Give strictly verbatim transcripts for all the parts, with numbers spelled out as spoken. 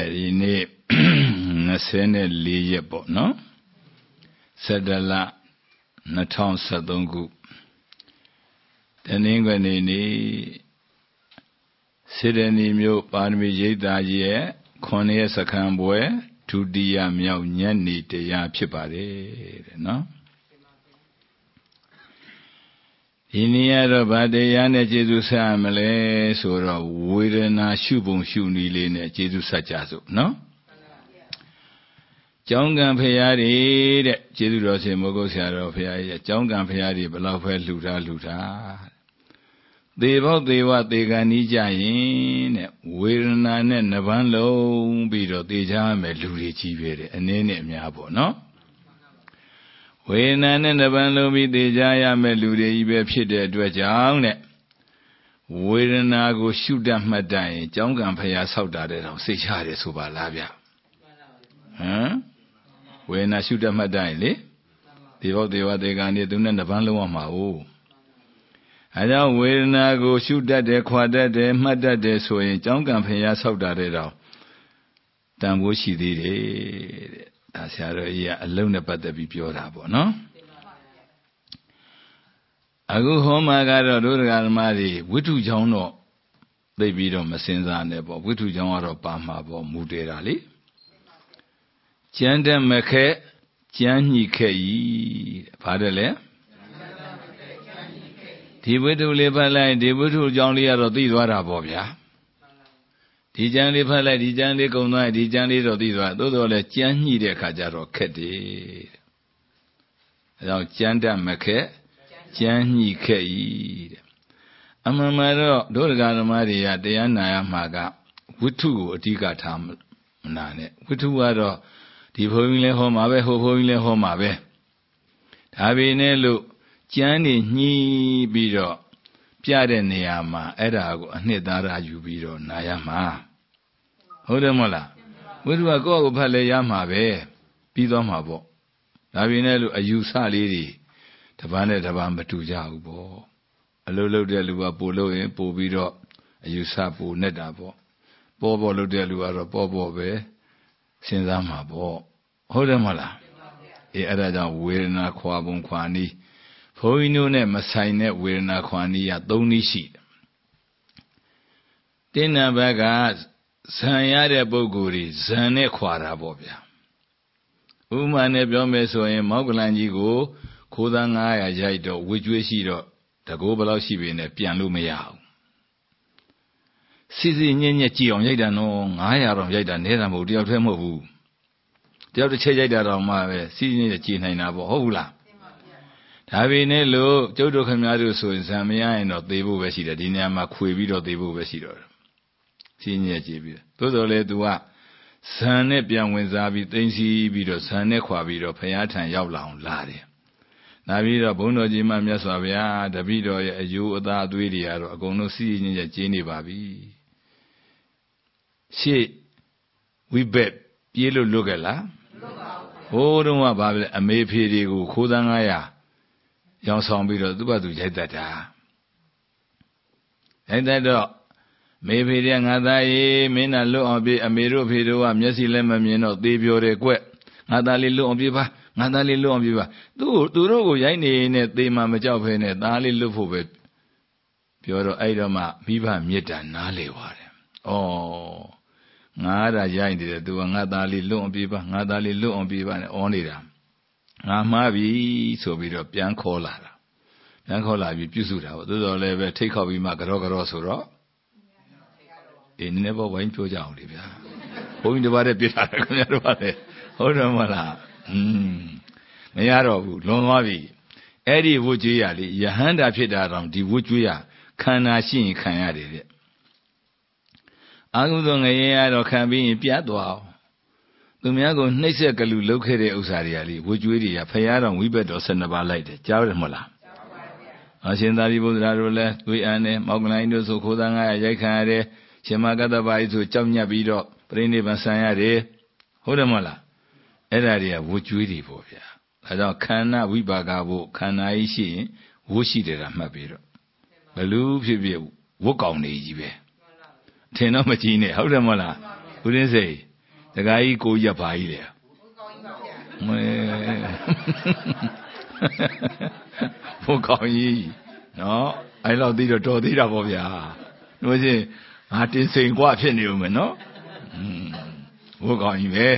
ဒီနေ့twenty-fourရက်ပေါ့နော်Sadala twenty thirteenခုတနင်္ဂနွေနေ့စေတနီမြို့ပါရမီရိပ်သာကြီးရဲ့ခုနှစ်ရက်စခန်းပွဲဒုတိယမြောက်ညနေတရားဖြစ်ပါတယ်တဲ့နော်ဒီနေ့ကတော့ဗာတရားနဲ့ကျေးဇူးဆက်ရမလဲဆိုတော့ဝေဒနာရှုပုံရှုနည်းလေးနဲ့ကျေးဇူးဆက်ကြစို့နော်ကျောင်းကံဖရာတွေတဲ့ကျေးဇူးတော်ရှင်မိုးကုတ်ဆရာတော်ဖရာရဲ့ကျောင်းကံဖရာတွေဘယ်လောက်ပဲလှူထားလှူထားသေဘောသေဝသေကံဤကြရင်တဲ့ဝေဒနာနဲ့နှပန်းလုံးပြီးတော့သေချာမယ်လူတွေကြီးပဲတဲ့အနည်းနဲ့အများပေါ့နော်ဝေဒနာနဲ့နှပန်းလုံးပြီးသေချာရမယ်လူတွေကြီးပဲဖြစ်တဲ့အတွက်ကြောင့်တဲ့ဝေဒနာကိုရှုတတ်မှတ်တတ်ရင်ကျောင်းကံဖရာဆောက်တာတဲ့တော့စိတ်ချရတယ်ဆိုပါလားဗျဟမ်ဝေဒနာရှုတတ်မှတ်တတ်ရင်လေသေဘောသေဝသေကံဤသူနဲ့နှပန်းလုံးရမှာ哦အဲကြောင့်ဝေဒနာကိုရှုတတ်တယ်ခွာတတ်တယ်မှတ်တတ်တယ်ဆိုရင်ကျောင်းကံဖရာဆောက်တာတဲ့တော့တန်ဖိုးရှိသေးတယ်တဲ့ဒါဆရာတော်ကြီးကအလုံးနဲ့ပတ်သက်ပြီးပြောတာပေါ့နော်အခုဟောမှာကတော့ဒုဒကာဓမ္မတွေဝိတုချောင်းတော့သိပြီးတော့မစင်စားနဲ့ပေါ့ဝိတုချောင်းကတော့ပါမှာပေါ့မူတည်တာလေကျမ်းတတ်မခဲကျမ်းညှိခဲ့ဤတဲ့ဘာတယ်လဲဒီဝိတုလေးဖတ်လိုက်ဒီဝိတုကြောင့်လေးကတော့သိသွားတာပေါ့ဗျာဒီကျမ်းလေးဖတ်လိုက်ဒီကျမ်းလေးကုံသွားဒီကျမ်းလေးတော့သိသွားသို့တော်လည်းကျမ်းညှိတဲ့အခါကျတော့ခက်တယ်အဲဒါကျမ်းတတ်မခက်ကျမ်းညှိခက်ဤတဲ့အမှန်မှန်တော့ဒုဒကာဓမ္မတွေကတရားနာရမှာကဝိတုကိုအဓိကထားမနာနဲ့ဝိတုကတော့ဒီဘုန်းကြီးလည်းဟောမှာပဲဟိုဘုန်းကြီးလည်းဟောမှာပဲဒါပေမဲ့လို့ကျမ်းနေညှိပြီးတော့ပြတဲ့နေရာမှာအဲ့ဒါကိုအနှစ်သာရယူပြီးတော့နာရမှာဟုတ်တယ်မဟုတ်လားဝိတုကကိုယ့်ကိုဖတ်လဲရမှာပဲပြီးသွားမှာပေါ့ဒါပေမဲ့လို့အယူဆလေးတွေတပန်းနဲ့တပန်းမတူကြဘူးပေါ့အလုပ်လုပ်တဲ့လူကပို့လို့ရင်ပို့ပြီးတော့အယူဆပို့နေတာပေါ့ပေါ်ပေါ်လုပ်တဲ့လူကတော့ပေါ်ပေါ်ပဲစဉ်းစားမှာပေါ့ဟုတ်တယ်မဟုတ်လားအေးအဲ့ဒါကြောင့်ဝေဒနာခွာပုံခွာနည်းဘုန်းကြီးတို့နဲ့မဆိုင်တဲ့ဝေဒနာခွာနည်းကသုံးနည်းရှိတယ်တင်းနံဘက်ကဇံရတဲ့ပုဂ္ဂိုလ်တွေဇံနဲ့ခွာတာပေါ့ဗျာဥမာနဲ့ပြောမယ်ဆိုရင်မောက်ကလန်ကြီးကိုခိုးသားnine hundredရိုက်တော့ဝေကျွေးရှိတော့တကိုးဘယ်လောက်ရှိပေနဲ့ပြန်လို့မရဘူးစီစီညက်ညက်ကြည့်အောင်ရိုက်တာနော်nine hundredတော့ရိုက်တာနဲတာမဟုတ်တယောက်တည်းမဟုတ်ဘူးတယောက်တစ်ချက်ရိုက်တာတော့မှပဲစီစီညက်ညက်ကြည့်နိုင်တာပေါ့ဟုတ်ဘူးလားဒါပေမဲ့လို့ကျုပ်တို့ခင်ဗျားတို့ဆိုရင်ဇံမရရင်တော့သေဖို့ပဲရှိတယ်ဒီနေရာမှာခွေပြီးတော့သေဖို့ပဲရှိတော့တယ်စီညက်ကြည့်ပြီးသို့တော်လည်း तू ကဇံနဲ့ပြန်ဝင်စားပြီးသိမ့်စီပြီးတော့ဇံနဲ့ခွာပြီးတော့ဖရာထံရောက်လာအောင်လာတယ်နာပြီးတော့ဘုန်းတော်ကြီးမှမြတ်စွာဘုရားတပည့်တော်ရဲ့အယိုးအသားအသွေးတွေကတော့အကုန်လုံးစီစီညက်ညက်ကျင်းနေပါပြီရှေ့ဝိဘက်ပြေးလို့လွတ်ခဲ့လားမလွတ်ပါဘူးဟိုးတော့ကဘာလဲအမေဖေတွေကိုခိုးသားnine hundredရောင်ဆောင်ပြီးတော့သူ့ဘာသူရိုက်တတ်တာရိုက်တတ်တော့မေဖေတဲ့ငါသားရေးမင်းနာလွတ်အောင်ပြေးအမေတို့ဖေတို့ကမျက်စိလည်းမမြင်တော့သေပြောတယ်ကွငါသားလေးလွတ်အောင်ပြေးပါငါသားလေးလွတ်အောင်ပြေးပါသူ့သူတို့ကိုရိုက်နေနဲ့သေမှမကြောက်ဖဲနဲ့သားလေးလွတ်ဖို့ပဲပြောတော့အဲ့တော့မှမိဘမေတ္တာနားလေပါတယ်ဩငါဒါရိုက်နေတယ်သူကငါသားလေးလွတ်အောင်ပြေးပါငါသားလေးလွတ်အောင်ပြေးပါနဲ့အောနေတာငါမှားပြီဆိုပြီးတော့ပြန်ခေါ်လာတာပြန်ခေါ်လာပြီးပြုစုတာပေါ့သို့တော်လည်းပဲထိတ်ခေါက်ပြီးမှကြောကြောဆိုတော့အေးနည်းနည်းပေါ့ဝိုင်းပြောကြအောင်လေဗျာဘုန်းကြီးတစ်ပါးတည်းပြထားတယ်ခင်ဗျားတို့ကလည်းဟုတ်တယ်မလားอืมမရတော့ဘူးလွန်သွားပြီအဲ့ဒီဝတ်ကြွေးရလေယဟန္တာဖြစ်တာတော့ဒီဝတ်ကြွေးရခန္ဓာရှိရင်ခံရတယ်တဲ့အာဟုသောငရေရတော့ခံပြီးရင်ပြတ်သွားအောင်သူများကိုနှိမ့်ဆက်ကလူလုပ်ခဲ့တဲ့ဥစ္စာတွေကလေဝတ်ကြွေးတွေကဖရာတော်ဝိဘတ်တော်twelveပါးလိုက်တယ်ကြားတယ်မဟုတ်လားကြားပါပါဗျာအရှင်သာရိပုတ္တရာတို့လည်းသွေးအန်နဲ့မောက်ကလိုင်းတို့ဆိုခိုးသားnine hundredရိုက်ခံရတယ်ရှင်မကတ္တပါဤဆိုကြောက်ညက်ပြီးတော့ပြိဋိဘံဆံရတယ်ဟုတ်တယ်မဟုတ်လားအဲ့ဒါတွေကဝတ်ကြွေးတွေပေါ့ဗျာဒါကြောင့်ခန္ဓာဝိပါကဖို့ခန္ဓာကြီးရှိရင်ဝတ်ရှိတယ်တာမှတ်ပြီးတော့ဘလူဖြစ်ဖြစ်ဝတ်ကောင်နေကြီးပဲထင်တော့မကြည့်နဲ့ဟုတ်တယ်မဟုတ်လားဦးရင်းစိတ်တခါကြီးကိုကြီးကဘာကြီးလဲမဲဘုကောင်းကြီးနော်အဲ့လောက်သိတော့တော်သေးတာပေါ့ဗျာတို့ချင်းငါတင်စိန်กว่าဖြစ်နေဦးမယ်နော်ဘုကောင်းကြီးပဲ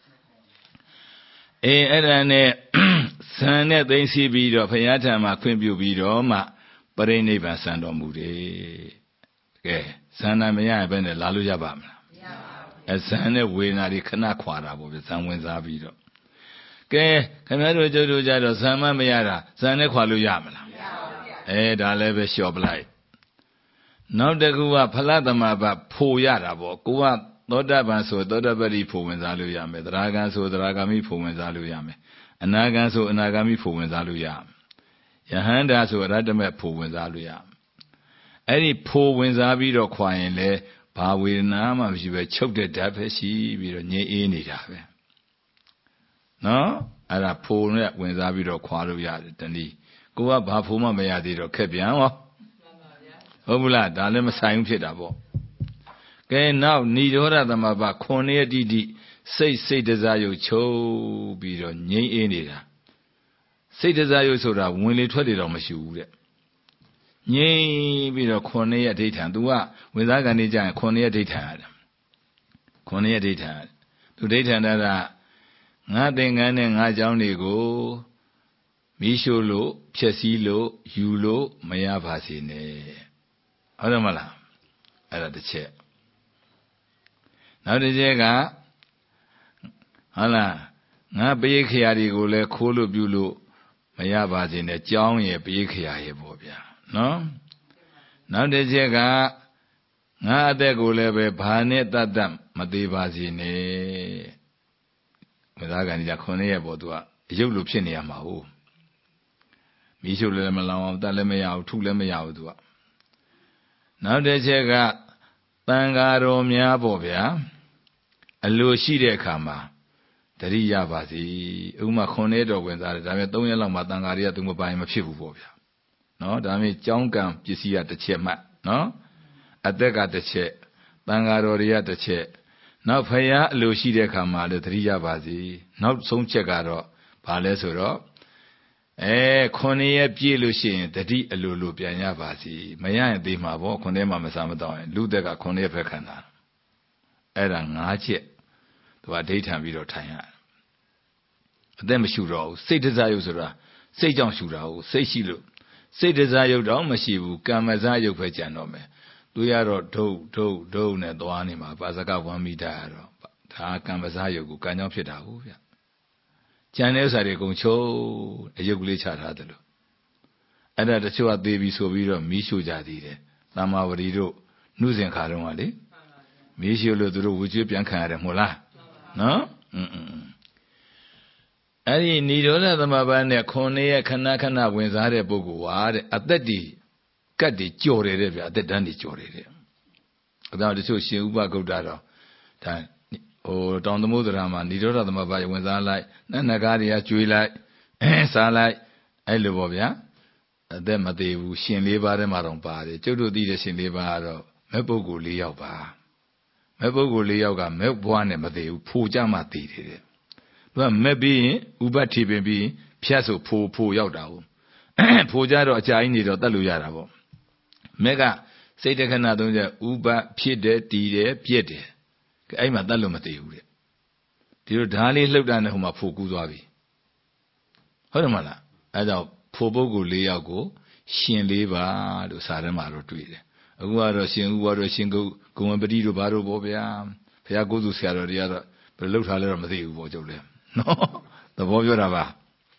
အေးအဲ့ဒါနဲ့ဇန်နဲ့သိသိပြီးတော့ဘုရားထံမှာခွင့်ပြုပြီးတော့မှပရိနိဗ္ဗာန်ဆံတော်မူတယ်ကဲဇန်နာမရရင်ဘယ်နဲ့လာလို့ရပါမလားမရပါဘူးအဲဇန်နဲ့ဝေဒနာတွေခဏခွာတာပေါ့ဗျဇန်ဝင်စားပြီးတော့ကဲခင်ဗျားတို့ကျုပ်တို့ကြတော့ဇန်မမရတာဇန်နဲ့ခွာလို့ရမလားမရပါဘူးအဲဒါလည်းပဲလျှော့ပလိုက်နောက်တစ်ခုကဖလသမဘဖို့ရတာပေါ့ကိုကသောတပန်ဆိုသောတပတိဖို့ဝင်စားလို့ရမယ်သရဂံဆိုသရဂါမိဖို့ဝင်စားလို့ရမယ်အနာဂံဆိုအနာဂါမိဖို့ဝင်စားလို့ရမယ်ယဟန္တာဆိုအရတ္တမေဖို့ဝင်စားလို့ရမယ်အဲ့ဒီဖို့ဝင်စားပြီးတော့ခွာရင်လေဘာဝေဒနာမှမရှိပဲချုပ်တဲ့ဓာတ်ပဲရှိပြီးတော့ငြိမ်းအေးနေတာပဲနော်အဲ့ဒါဖို့နဲ့ဝင်စားပြီးတော့ခွာလို့ရတယ်တနည်းကိုကဘာဖို့မှမရသေးတော့ခက်ပြန်ဟောဟုတ်ဘူးလားဒါလည်းမဆိုင်ဘူးဖြစ်တာပေါ့ကဲနောက်ဏိရောဓသမဘခွန်ရတိတိစိတ်စိတ်တစားယုတ်ချုပ်ပြီးတော့ငြိမ်းအေးနေတာစိတ်တစားယုတ်ဆိုတာဝင်လေထွက်လေတော့မရှိဘူးတဲ့ငြိမ်းပြီးတော့ခွန်ရအဋ္ဌံ तू ကဝင်စားကန်နေကြရင်ခွန်ရအဋ္ဌံရတယ်ခွန်ရအဋ္ဌံသူဒိဋ္ဌံတာကငါသင်္ကန်းနဲ့ငါเจ้าတွေကိုမိရှို့လို့ဖြက်စီးလို့ယူလို့မရပါစေနဲ့ဟုတ်တယ်မလားအဲ့ဒါတစ်ချက်နောက်တစ်ချက်ကဟုတ်လားငါပရိခရာတွေကိုလည်းခိုးလို့ပြုလို့မရပါစေနဲ့ကြောင်းရဲ့ပရိခရာရဲ့ပေါ့ဗျာနော်နောက်တစ်ချက်ကငါအသက်ကိုလည်းပဲဘာနဲ့တတ်တတ်မသေးပါစေနဲ့မသားကန်ကြီးကခွန်ရဲ့ပေါ့သူကအယုတ်လိုဖြစ်နေရမှာဟုတ်မိရှုလည်းမလောင်အောင်တတ်လည်းမရဘူးထုလည်းမရဘူးသူကနောက်တစ်ချက်ကတန်ဃာတော်များပေါ့ဗျာအလိုရှိတဲ့အခါမှာတတိရပါစေဥမာခွန်နေတော်ဝင်စားတယ်ဒါပေမဲ့သုံးရက်လောက်မှတန်ဃာတွေကသူမပိုင်မဖြစ်ဘူးပေါ့ဗျာနော်ဒါပေမဲ့ကြောင်းကံပစ္စည်းကတစ်ချက်မှတ်နော်အသက်ကတစ်ချက်တန်ဃာတော်တွေကတစ်ချက်နောက်ဖယားအလိုရှိတဲ့အခါမှာလည်းတတိရပါစေနောက်ဆုံးချက်ကတော့ဘာလဲဆိုတော့အဲခွန်ရက်ပြည့်လို့ရှိရင်တတိအလိုလိုပြန်ရပါစေမရရင်သေးမှာပေါ့ခွန်ထဲမှာမစားမတော့ရင်လူသက်ကခွန်ရက်ဖက်ခံတာအဲ့ဒါ၅ချက်သူကဒိဋ္ဌံပြီးတော့ထိုင်ရတယ်အသက်မရှူတော့ဘူးစိတ်တစားယုတ်ဆိုတာစိတ်ကြောင့်ရှူတာဟုတ်စိတ်ရှိလို့စိတ်တစားယုတ်တော့မရှိဘူးကမ္မစားယုတ်ပဲကြံတော့မယ်သူရတော့ဒုတ်ဒုတ်ဒုတ်နဲ့သွားနေမှာပါဇကဝမ်းမိတာရတော့ဒါကမ္မစားယုတ်ကိုကံကြောင့်ဖြစ်တာဟုတ်ဗျကြံတဲ့ဥစ္စာတွေအကုန်ချုပ်အယုတ်ကလေးချထားတယ်လို့အဲ့ဒါတချို့ကသေးပြီးဆိုပြီးတော့မီးရှို့ကြသေးတယ်သမာဝရီတို့နှုစဉ်ခါတုန်းကလေမီးရှို့လို့သူတို့ဝူကျွေးပြန်ခံရတယ်မဟုတ်လားနော်อืมအဲ့ဒီဏိရောဓသမဘာနဲ့ခွန်ရဲ့ခဏခဏဝင်စားတဲ့ပုဂ္ဂိုလ်ဟာတဲ့အသက်ဒီကတ်ဒီကြော်တယ်တဲ့ဗျအသက်တန်းဒီကြော်တယ်တဲ့အဲဒါတချို့ရှင်ဥပဂုတ်တာတော့ဒါဟိုတောင်သမုဒ္ဒရာမှာဏိရောဓသမဘာဝင်စားလိုက်နတ်နဂါးတွေကကျွေးလိုက်အဲစားလိုက်အဲ့လိုပေါ့ဗျာအသက်မသေးဘူးရှင်လေးပါးထဲမှာတော့ပါတယ်ကျုပ်တို့သိတဲ့ရှင်လေးပါးကတော့မဲ့ပုဂ္ဂိုလ်၄ယောက်ပါမဲ့ပုဂ္ဂိုလ်၄ယောက်ကမဲ့ဘွားနဲ့မသေးဘူးဖိုကြမှသေးတယ်တဲ့သူကမဲ့ပြီးရင်ဥပတ်ထီပင်ပြီးဖြတ်ဆိုဖိုဖိုရောက်တာဟုတ်ဖိုကြတော့အကြာကြီးနေတော့တတ်လို့ရတာပေါ့မဲ့ကစိတ်တခဏသုံးချက်ဥပတ်ဖြစ်တယ်တည်တယ်ပြက်တယ်အဲ့မှာတတ်လို့မသေးဘူးတဲ့ဒီလိုဓာလေးလှုပ်တာနဲ့ဟိုမှာဖိုကူးသွားပြီဟုတ်တယ်မလားအဲကြောင့်ဖိုပုဂ္ဂိုလ်၄ယောက်ကိုရှင်လေးပါလို့စာထဲမှာတော့တွေ့တယ်အခုကတော့ရှင်ဥပါတော့ရှင်ကုဂုံဝပတိတို့ဘာတို့ပေါ့ဗျာဘုရားကိုယ်သူဆရာတော်တွေကတော့ဘယ်လှုပ်ထားလဲတော့မသိဘူးပေါ့ကျုပ်လည်းနော်သဘောပြောတာပါ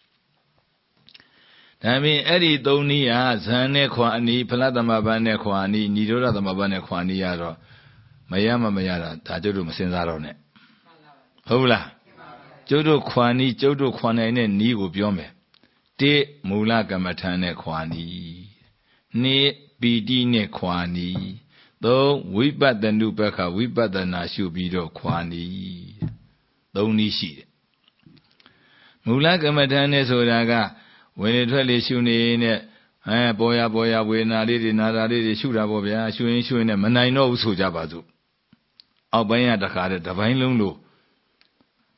ဒါမင်းအဲ့ဒီသုံးနည်းဟာဇန်နဲ့ခွာအနီးဖလသမဘန်နဲ့ခွာအနီးဏိရောဓသမဘန်နဲ့ခွာအနီးရတော့မရမမရတာဒါကျုပ်တို့မစင်စားတော့နဲ့ဟုတ်လားကျုပ်တို့ခွာနီးကျုပ်တို့ခွာနိုင်တဲ့နီးကိုပြောမယ်တိမူလကမ္မထန်နဲ့ခွာနီးနှစ်ပီတိနဲ့ခွာနီးသုံးဝိပဿနုပက္ခဝိပဿနာရှုပြီးတော့ခွာနီးသုံးနည်းရှိတယ်မူလကမ္မထန်နဲ့ဆိုတာကဝင်လေထွက်လေရှုနေနဲ့အဲပေါ်ရပေါ်ရဝေဒနာလေးတွေနာတာလေးတွေရှုတာပေါ့ဗျာရှုရင်ရှုရင်နဲ့မနိုင်တော့ဘူးဆိုကြပါစို့အောက်ပိုင်းကတခါတည်းတစ်ပိုင်းလုံးလို့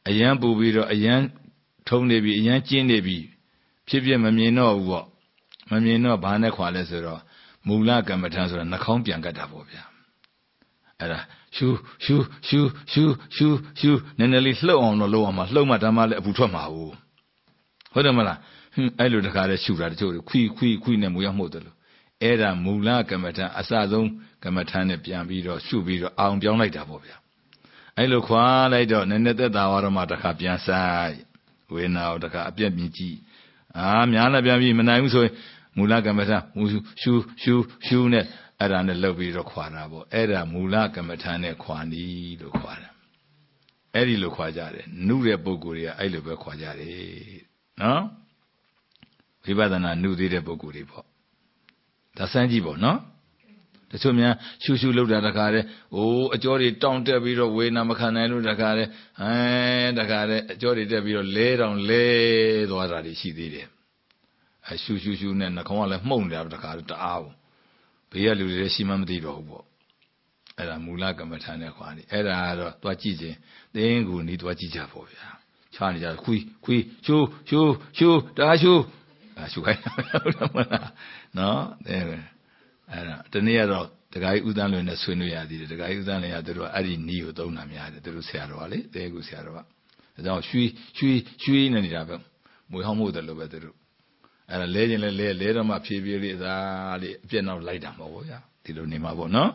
အယံပူပြီးတော့အယံထုံနေပြီအယံကျင်းနေပြီဖြစ်ဖြစ်မမြင်တော့ဘူးပေါ့မမြင်တော့ဘာနဲ့ခွာလဲဆိုတော့မူလကမ္မထံဆိုတာနှာခေါင်းပြန်ကတ်တာပေါ့ဗျာအဲ့ဒါရှူရှူရှူရှူရှူရှူနည်းနည်းလေးလှုပ်အောင်တော့လှုပ်အောင်မှာလှုပ်မှဓမ္မလည်းအပူထွက်မှာဟုတ်ဟုတ်တယ်မလားဟင်းအဲ့လိုတခါတည်းရှူတာတချို့ခွီခွီခွီနဲ့မူရောက်မှုတယ်လို့အဲ့ဒါမူလကမ္မထံအစဆုံးကမ္မထံနဲ့ပြန်ပြီးတော့ရှုပြီးတော့အောင်ပြောင်းလိုက်တာပေါ့ဗျာအဲ့လိုခွာလိုက်တော့နည်းနည်းသက်သာသွားတော့မှတခါပြန်ဆိုင်ဝေနာကိုတခါအပြက်မြည်ကြည့်အာများလည်းပြန်ပြီးမနိုင်ဘူးဆိုရင်မူလကမ္မထံရှူရှူရှူနဲ့အဲ့ဒါနဲ့လှုပ်ပြီးတော့ခွာတာပေါ့အဲ့ဒါမူလကမ္မထံနဲ့ခွာနီးလို့ခွာတယ်အဲ့ဒီလိုခွာကြတယ်နုတဲ့ပုဂ္ဂိုလ်တွေကအဲ့လိုပဲခွာကြတယ်နော်ဝိပဿနာနုသေးတဲ့ပုဂ္ဂိုလ်တွေပေါ့ဒါစမ်းကြည့်ပေါ့နော်တချို့များရှူရှူလှုပ်တာတခါတည်းအိုးအကျော်တွေတောင့်တက်ပြီးတော့ဝေနာမခံနိုင်လို့တခါတည်းဟမ်တခါတည်းအကျော်တွေတက်ပြီးတော့လဲတောင်လဲသွားတာတွေရှိသေးတယ်အဲရှူရှူရှူနဲ့နှာခေါင်းကလည်းမှုန့်နေတာတခါတည်းတအားဘူးဘေးကလူတွေလည်းရှိမှမသိတော့ဘူးပေါ့အဲ့ဒါမူလကမ္မထာနဲ့ခွာနေအဲ့ဒါကတော့သွားကြည့်ခြင်းသင်္ကူနီးသွားကြည့်ကြပေါ့ဗျာချားနေကြခွီခွီရှူရှူရှူတအားရှူအဲရှူခိုင်းဟုတ်တယ်မလားနော်အဲအဲ့ဒါတနေ့ကတော့တခါကြီးဥဒန်းလွင်နဲ့ဆွေးနွေးရသေးတယ်တခါကြီးဥဒန်းလွင်ကသူတို့အဲ့ဒီနီးကိုသုံးတာများတယ်သူတို့ဆရာတော်ကလေသင်္ကူဆရာတော်ကဒါကြောင့်ရွှီရွှီရွှီနေနေတာပဲမွေဟောင်းမှုတယ်လို့ပဲသူတို့အဲ့ဒါလဲခြင်းလဲလဲလဲတော့မှဖြည်းဖြည်းလေးသာလေးအပြက်နောက်လိုက်တာမဟုတ်ဘူးဗျာဒီလိုနေမှာပေါ့နော်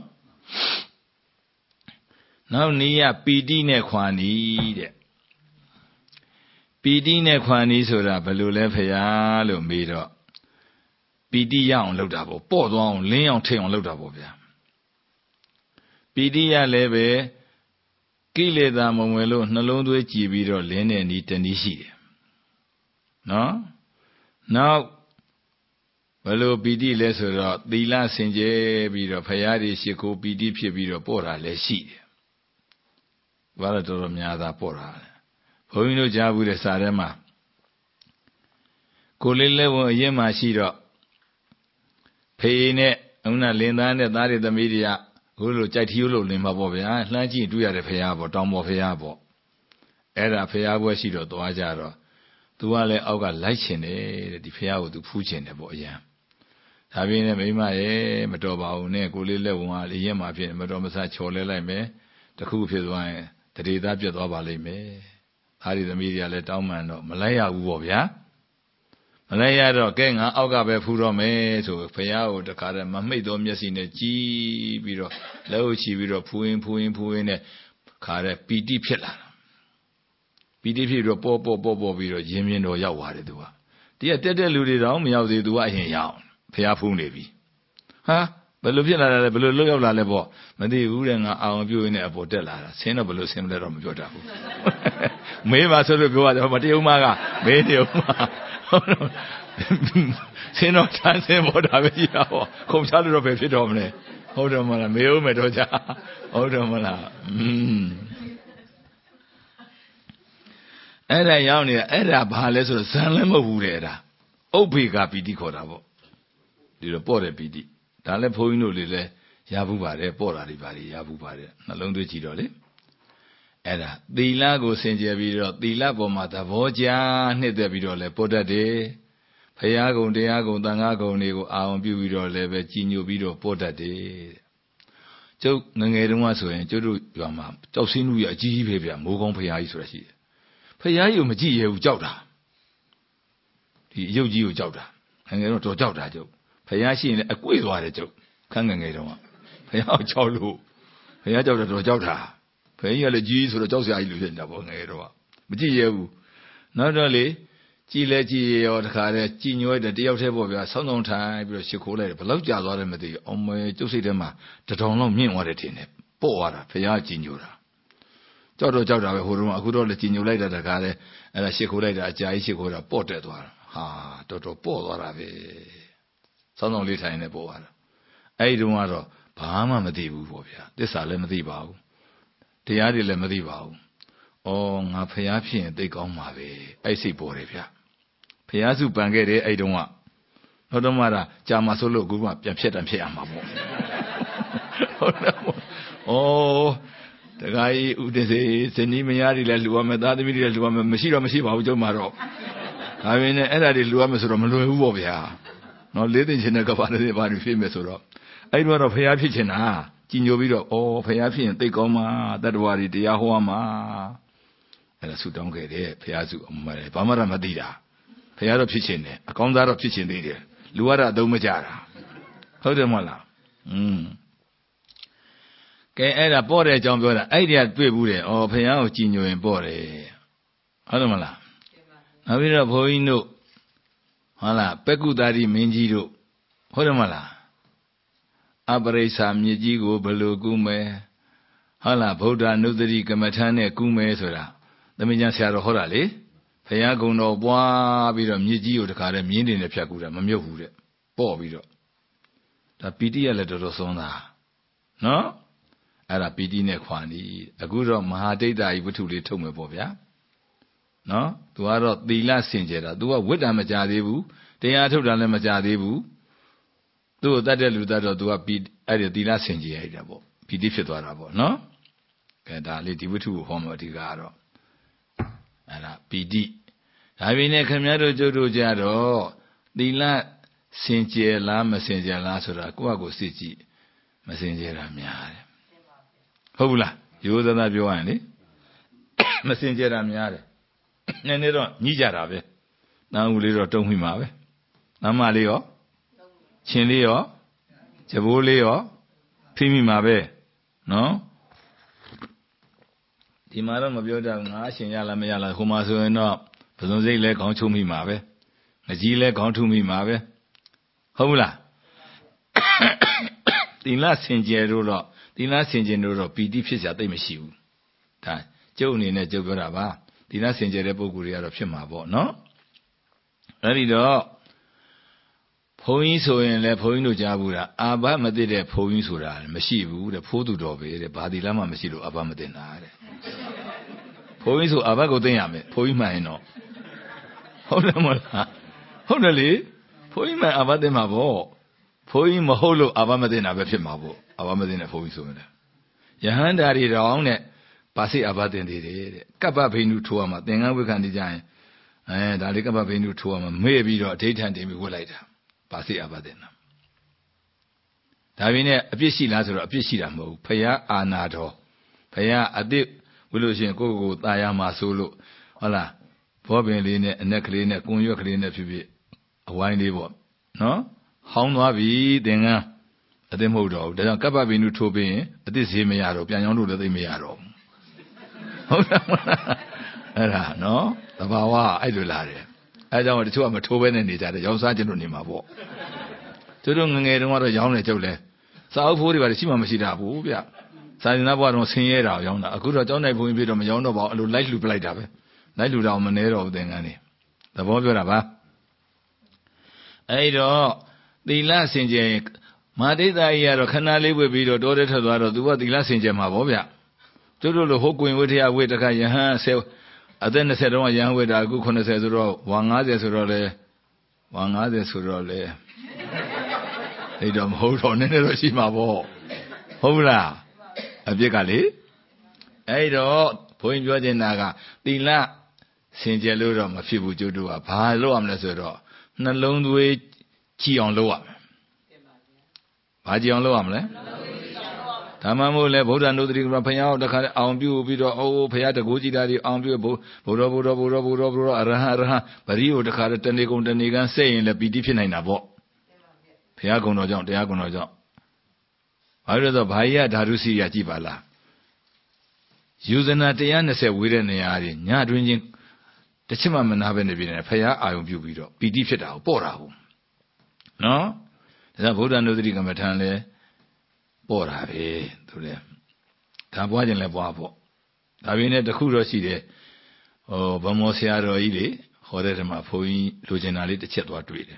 နောက်နီးရပီတိနဲ့ခွာနီးတဲ့ပီတိနဲ့ခွာနီးဆိုတာဘယ်လိုလဲဖရာလို့မေးတော့ပီတိရအောင်လုပ်တာပေါ့ပေါ့သွားအောင်လင်းအောင်ထိတ်အောင်လုပ်တာပေါ့ဗျာပီတိရလည်းပဲကိလေသာမဝင်လို့နှလုံးသွေးကြည်ပြီးတော့လင်းတဲ့နီးတနည်းရှိတယ်နော်နောက်ဘယ်လိုပီတိလဲဆိုတော့သီလစင်ကြယ်ပြီးတော့ဖရာတွေရှိခိုးပီတိဖြစ်ပြီးတော့ပို့တာလည်းရှိတယ်ဘာလို့တော်တော်များသာပို့တာလဲဘုန်းကြီးတို့ကြားဘူးတဲ့စာထဲမှာကိုလေးလဲဝင်အရင်မှရှိတော့ဖေနဲ့ဥနာလင်သားနဲ့သားတွေသမီးတွေကခုလိုကြိုက်ထီးလို့လင်မှာပေါ့ဗျာလှမ်းကြည့်တွေ့ရတဲ့ဖရာပေါ့တောင်ပေါ်ဖရာပေါ့အဲ့ဒါဖရာဘွဲရှိတော့သွားကြတော့သူကလည်းအောက်ကလိုက်ချင်တယ်တဲ့ဒီဖရာကိုသူဖူးချင်တယ်ပေါ့အရင်ဒါပြင်းနဲ့မိမရဲ့မတော်ပါဘူးနဲ့ကိုလေးလက်ဝင်ကလေရက်မှာဖြစ်မတော်မဆချော်လဲလိုက်မယ်တခုဖြစ်သွားရင်တရေသားပြတ်သွားပါလိမ့်မယ်သားဒီသမီးတွေကလည်းတောင်းမှန်တော့မလိုက်ရဘူးပေါ့ဗျာမလိုက်ရတော့ကဲငါအောက်ကပဲဖူးတော့မယ်ဆိုဖရာကိုတခါတည်းမမိတ်သောမျက်စိနဲ့ကြည့်ပြီးတော့လက်ကိုချီပြီးတော့ဖူးရင်ဖူးရင်ဖူးရင်နဲ့ခါတဲ့ပီတိဖြစ်လာတာပီတိဖြစ်ပြီးတော့ပေါ်ပေါ်ပေါ်ပေါ်ပြီးတော့ရင်းမြင်တော်ရောက်သွားတယ်သူကဒီကတက်တဲ့လူတွေတော့မရောက်သေးသူကအရင်ရောက်ဖျားဖူးနေပြီဟာဘယ်လိုဖြစ်လာတာလဲဘယ်လိုလွတ်ရောက်လာလဲပေါ့မသိဘူးတဲ့ငါအောင်ပြုတ်ရင်းနဲ့အပေါ်တက်လာတာဆင်းတော့ဘယ်လိုဆင်းမလဲတော့မပြောတတ်ဘူးမေးပါဆိုလို့ပြောရတယ်မတရုံမကမေးနေဦးမှာဆင်းတော့တန်းဆင်းပေါ်တာပဲကြီးတာပေါ့ခုံချလို့တော့ပဲဖြစ်တော့မလဲဟုတ်တယ်မလားမေးဦးမယ်တော့ကြာဟုတ်တယ်မလားอืมအဲ့ဒါရောက်နေတာအဲ့ဒါဘာလဲဆိုတော့ဇံလည်းမဟုတ်ဘူးတဲ့အဲ့ဒါဥပ္ပေကပီတိခေါ်တာပေါ့ဒီလိုပေါ့တဲ့ပီတိဒါလည်းဘုန်းကြီးတို့လေးလည်းရဘူးပါတယ်ပေါ့တာတွေပါတွေရဘူးပါတယ်နှလုံးသွေးကြည့်တော့လေအဲ့ဒါသီလကိုစင်ကြယ်ပြီးတော့သီလပေါ်မှာသဘောကျနှစ်သက်ပြီးတော့လည်းပို့တတ်တယ်ဖရာကုံတရားကုံသံဃာကုံတွေကိုအာရုံပြုပြီးတော့လည်းပဲကြည်ညိုပြီးတော့ပို့တတ်တယ်ကျုပ်ငငယ်တုန်းကဆိုရင်ကျုပ်တို့ရွာမှာကြောက်စင်းလူရအကြီးကြီးပဲဗျမိုးကောင်းဖရာကြီးဆိုတာရှိတယ်ဖရာကြီးကိုမကြည့်ရဘူးကြောက်တာဒီအယုတ်ကြီးကိုကြောက်တာငငယ်တော့တော်ကြောက်တာကျုပ်ဖရာရှိရင်လည်းအကွေ့သွားတယ်ကျုပ်ခန်းငငယ်တုန်းကဖရာကိုကြောက်လို့ဖရာကြောက်တယ်တော်ကြောက်တာဖရာကြီးကလည်းကြီးဆိုတော့ကြောက်စရာကြီးလူဖြစ်နေတာပေါ့ငယ်တော့မကြည့်ရဘူးနောက်တော့လေကြည်လဲကြည်ရောတခါတည်းကြည်ညိုတဲ့တယောက်တည်းပေါ့ဗျာဆောင်းဆောင်ထိုင်ပြီးတော့ရှ िख ိုးလိုက်တယ်ဘယ်လောက်ကြာသွားတယ်မသိဘူးအောင်မဲကျုပ်စိတ်ထဲမှာတထောင်လောက်မြင့်သွားတယ်ထင်တယ်ပေါ့သွားတာဖရာကြည်ညိုတာကြောက်တော့ကြောက်တာပဲဟိုတုန်းကအခုတော့လည်းကြည်ညိုလိုက်တာတခါတည်းအဲ့ဒါရှ िख ိုးလိုက်တာအကြာကြီးရှ िख ိုးတာပေါ့တက်သွားတာဟာတော်တော်ပေါ့သွားတာပဲဆောင်းဆောင်လေးထိုင်နေပေါ့သွားတာအဲ့ဒီတုန်းကတော့ဘာမှမသိဘူးပေါ့ဗျာသစ္စာလည်းမသိပါဘူးတရားတွေလည်းမသိပါဘူးဩငါဖျားဖြစ်ရင်သိကောင်းမှာပဲအဲ့စိတ်ပေါ်တယ်ဗျာဖျားစုပန်ခဲ့တယ်အဲ့တုန်းကတော့တော့မှတာကြာမှဆိုလို့အခုမှပြန်ဖြစ်တယ်ဖြစ်ရမှာပေါ့ဟုတ်တယ်ဩတခါကြီးဥဒစေဇနီးမယားတွေလည်းလှူရမယ်သားသမီးတွေလည်းလှူရမယ်မရှိတော့မရှိပါဘူးကျုံမှာတော့ဒါပေမဲ့အဲ့ဒါတွေလှူရမယ်ဆိုတော့မလွယ်ဘူးပေါ့ဗျာနော်လေးသိချင်းတဲ့ကဘာတွေဘာတွေဖြစ်မယ်ဆိုတော့အဲ့တော့တော့ဖျားဖြစ်ချင်တာကြည်ညိုပြီးတော့ဩဖျားဖြစ်ရင်သိကောင်းမှာတတ္တဝါတွေတရားဟောမှာအဲ့ဒါဆူတောင်းခဲ့တယ်ဖျားစုအမလဲဘာမှတော့မသိတာဖျားတော့ဖြစ်ချင်တယ်အကောင်းသားတော့ဖြစ်ချင်သေးတယ်လူရတာအသုံးမကြတာဟုတ်တယ်မဟုတ်လားอืมကဲအဲ့ဒါပေါ့တဲ့အကြောင်းပြောတာအဲ့ဒီကတွေ့ဘူးတယ်ဩဖယားကိုကြည်ညိုရင်ပေါ့တယ်ဟုတ်တယ်မလားနောက်ပြီးတော့ဘုန်းကြီးတို့ဟုတ်လားပက္ကုတာတိမင်းကြီးတို့ဟုတ်တယ်မလားအပရိစ္ဆာမြစ်ကြီးကိုဘယ်လိုကူးမယ်ဟုတ်လားဗုဒ္ဓနုတ္တိကမ္မထမ်းနဲ့ကူးမယ်ဆိုတာသမီးကျန်ဆရာတော်ဟောတာလေဖယားကုံတော်ပွားပြီးတော့မြစ်ကြီးကိုတခါတည်းမြင်းတင်နဲ့ဖြတ်ကူးတာမမြုပ်ဘူးတဲ့ပေါ့ပြီးတော့ဒါပီတိရလည်းတော်တော်ဆုံးတာနော်အဲ့ဒါပီတိနဲ့ခွာနေအခုတော့မဟာဒိဋ္ဌာယဝတ္ထုလေးထုတ်မယ်ပေါ့ဗျာနော်သူကတော့သီလစင်ကြယ်တာသူကဝိတ္တမကြသေးဘူးတရားထုတ်တာလည်းမကြသေးဘူးသူ့ကိုတတ်တဲ့လူတတ်တော့သူကပီအဲ့ဒီသီလစင်ကြယ်ရတာပေါ့ပီတိဖြစ်သွားတာပေါ့နော်ကဲဒါလေးဒီဝတ္ထုကိုဟောမယ်အဓိကကတော့အဲ့ဒါပီတိဒါပေမဲ့ခင်ဗျားတို့ကျုပ်တို့ကြတော့သီလစင်ကြယ်လားမစင်ကြယ်လားဆိုတာကိုယ့်အကိုစစ်ကြည့်မစင်ကြယ်တာများတယ်ဟုတ်ဘူးလားရိုးသားသားပြောရရင်လေမစင်ကြယ်တာများတယ်နည်းနည်းတော့ညှိကြတာပဲနားဦးလေးတော့တုံးမိမှာပဲနားမလေးရောချင်းလေးရောကြဘိုးလေးရောဖိမိမှာပဲနော်ဒီမှာတော့မပြောကြဘူးငါရှင်ရလားမရလားဟိုမှာဆိုရင်တော့ပဇွန်စိတ်လဲခေါင်းချုံမိမှာပဲငကြီးလဲခေါင်းထုမိမှာပဲဟုတ်ဘူးလားသီလစင်ကြယ်တို့တော့သီလစင်ကြယ်တို့တော့ပီတိဖြစ်စရာသိမရှိဘူးဒါကျုပ်အနေနဲ့ကျုပ်ပြောတာပါသီလစင်ကြယ်တဲ့ပုဂ္ဂိုလ်တွေကတော့ဖြစ်မှာပေါ့နော်အဲ့ဒီတော့ဘုန်းကြီးဆိုရင်လည်းဘုန်းကြီးတို့ကြားဘူးလားအာဘမသိတဲ့ဘုန်းကြီးဆိုတာမရှိဘူးတဲ့ဖိုးသူတော်ပဲတဲ့ဘာသီလမှမရှိလို့အာဘမသိတာတဲ့ဘုန်းကြီးဆိုအာဘကိုသိရမယ်ဘုန်းကြီးမှန်ရင်တော့ဟုတ်တယ်မလားဟုတ်တယ်လေဘုန်းကြီးမှန်အာဘသိမှာပေါ့ဘုန်းကြီးမဟုတ်လို့အာဘမသိတာပဲဖြစ်မှာပေါ့အာဘမသိတဲ့ဘုန်းကြီးဆိုရင်ယဟန္တာတွေတောင်နဲ့ပါစိအာဘသိတယ်တဲ့ကပ္ပဗိနုထိုးရမှာသင်္ကန်းဝိခံတိကြရင်အဲဒါလေးကပ္ပဗိနုထိုးရမှာမေ့ပြီးတော့အဋိဋ္ဌံတင်ပြီးဝတ်လိုက်တာပါစိအာဘသိတာဒါပေမဲ့အပြစ်ရှိလားဆိုတော့အပြစ်ရှိတာမဟုတ်ဘူးဖယားအာနာတော်ဖယားအတိဝလို့ရှိရင်ကိုယ့်ကိုယ်ตายရမှာဆိုလို့ဟုတ်လားဘောပင်လေးနဲ့အနက်ကလေးနဲ့ကွန်ရွက်ကလေးနဲ့ဖြစ်ဖြစ်အဝိုင်းလေးပေါ့နော်ဟောင်းသွားပြီသင်္ကန်းအသိမဟုတ်တော့ဘူးဒါကြောင့်ကပ္ပဗိနုထိုးပြီးရင်အသိဈေးမရတော့ပြန်ရောင်းလို့လည်းသိမရတော့ဘူးဟုတ်လားအဲ့ဒါနော်သဘာဝအဲ့လိုလာတယ်အဲကြောင့်တချို့ကမထိုးဘဲနဲ့နေကြတယ်ရောင်းစားခြင်းလို့နေမှာပေါ့သူတို့ငငယ်တုန်းကတော့ရောင်းနေကြုတ်လဲစာအုပ်ဖိုးတွေပါရှိမှမရှိတာဘူးဗျစာရင်သားဘွားတော့ဆင်းရဲတာရောင်းတာအခုတော့ကျောင်းနိုင်ဘုန်းကြီးပြတော့မရောင်းတော့ပါဘူးအဲ့လိုလိုက်လှူပလိုက်တာပဲလိုက်လှူတော့မနေတော့ဘူးသင်္ကန်းနေသဘောပြောတာပါအဲ့တော့သီလစင်ကြယ်မဟာဒိဋ္ဌာကြီးကတော့ခဏလေးဝတ်ပြီးတော့တောထဲထွက်သွားတော့သူကသီလစင်ကြယ်မှာပေါ့ဗျသူတို့လိုဟုတ်ကွင်ဝိထယဝိတခါယဟန်ဆယ်အသက်၂၀တုန်းကယဟန်ဝိတာအခု၇၀ဆိုတော့ဝါ၅၀ဆိုတော့လေဝါ၅၀ဆိုတော့လေအဲ့တော့မဟုတ်တော့နည်းနည်းတော့ရှိမှာပေါ့ဟုတ်လားအပြစ်ကလေအဲ့တော့ဘုန်းကြီးပြောချင်တာကသီလစင်ကြယ်လို့တော့မဖြစ်ဘူးကျုပ်တို့ကဘာလုပ်ရမလဲဆိုတော့နှလုံးသွေးကြည်အောင်လုပ်ရမယ်ဘာကြည်အောင်လုပ်ရမလဲဓမ္မမို့လဲဗုဒ္ဓနုတ္တိကဘုရားတခါအောင်ပြုပြီးတော့အိုးဘုရားတကူကြည်တာဒီအောင်ပြုဘုရောဘုရောဘုရောဘုရောဘုရောအရဟံအရဟံပရိယတခါတဏီကုံတဏီကန်းစိတ်ရင်လည်းပီတိဖြစ်နိုင်တာပေါ့ဘုရားကုံတော်ကြောင့်တရားကုံတော်ကြောင့်ဘာလို့လဲဆိုတော့ဘာကြီးကဓာတုစီရကြည်ပါလားယူဇနာ၁၂၀ဝေးတဲ့နေရာတွေညတွင်ချင်းတစ်ချက်မှမနာပဲနေပြီနဲ့ဖရာအာယုံပြုပြီးတော့ပီတိဖြစ်တာကိုပေါ့တာဟုတ်နော်ဒါကြောင့်ဗုဒ္ဓနုတ္တိကမ္မထံလဲပေါ့တာပဲသူလဲဒါပွားခြင်းလဲပွားပေါ့ဒါပြင်းနဲ့တခုတော့ရှိတယ်ဟိုဗမောဆရာတော်ကြီးလေဟောတဲ့ဓမ္မဘုန်းကြီးလိုချင်တာလေးတစ်ချက်သွားတွေ့တယ်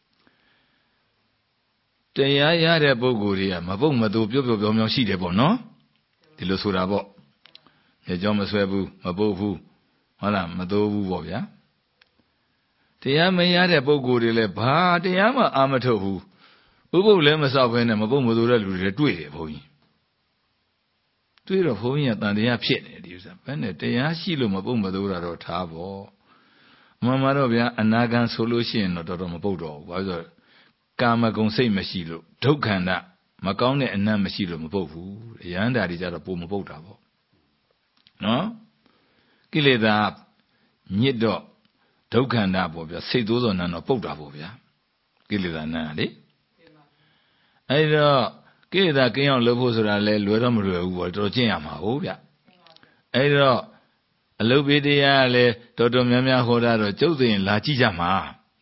တရားရတဲ့ပုဂ္ဂိုလ်တွေကမပုတ်မတူပြုတ်ပြုတ်ပြောင်းပြောင်းရှိတယ်ပေါ့နော်ဒီလိုဆိုတာပေါ့ညကြောင်းမဆွဲဘူးမပုတ်ဘူးဟုတ်လားမတိုးဘူးပေါ့ဗျာတရားမရတဲ့ပုဂ္ဂိုလ်တွေလည်းဘာတရားမှအာမထုတ်ဘူးဥပုပ်လည်းမဆောက်ဘဲနဲ့မပုတ်မတူတဲ့လူတွေတွေ့တယ်ဘုန်းကြီးတွေ့တော့ဘုန်းကြီးကတန်တရားဖြစ်နေဒီဥစ္စာဘယ်နဲ့တရားရှိလို့မပုတ်မသိုးတာတော့ထားပေါ့အမှန်မှာတော့ဗျာအနာဂံဆိုလို့ရှိရင်တော့တော်တော်မပုတ်တော့ဘူးဘာလို့ဆိုကာမဂုဏ်စိတ်မရှိလို့ဒုက္ခန္တမကောင်းတဲ့အနတ်မရှိလို့မပုတ်ဘူးရဟန္တာတွေကြတော့ပုံမပုတ်တာပေါ့နော်ကိလေသာညစ်တော့ဒုက္ခန္တပေါ့ဗျာစိတ်သိုးစောနံတော့ပုတ်တာပေါ့ဗျာကိလေသာနံလေအဲ့တော့ကိလေသာကင်းအောင်လုပ်ဖို့ဆိုတာလဲလွယ်တော့မလွယ်ဘူးပေါ့တော်ကျင့်ရမှာဟုတ်ဗျအဲ့တော့အလုတ်ပေးတရားလဲတော်တော်များများဟောတာတော့ကျုပ်သိရင်လာကြည့်ကြမှာ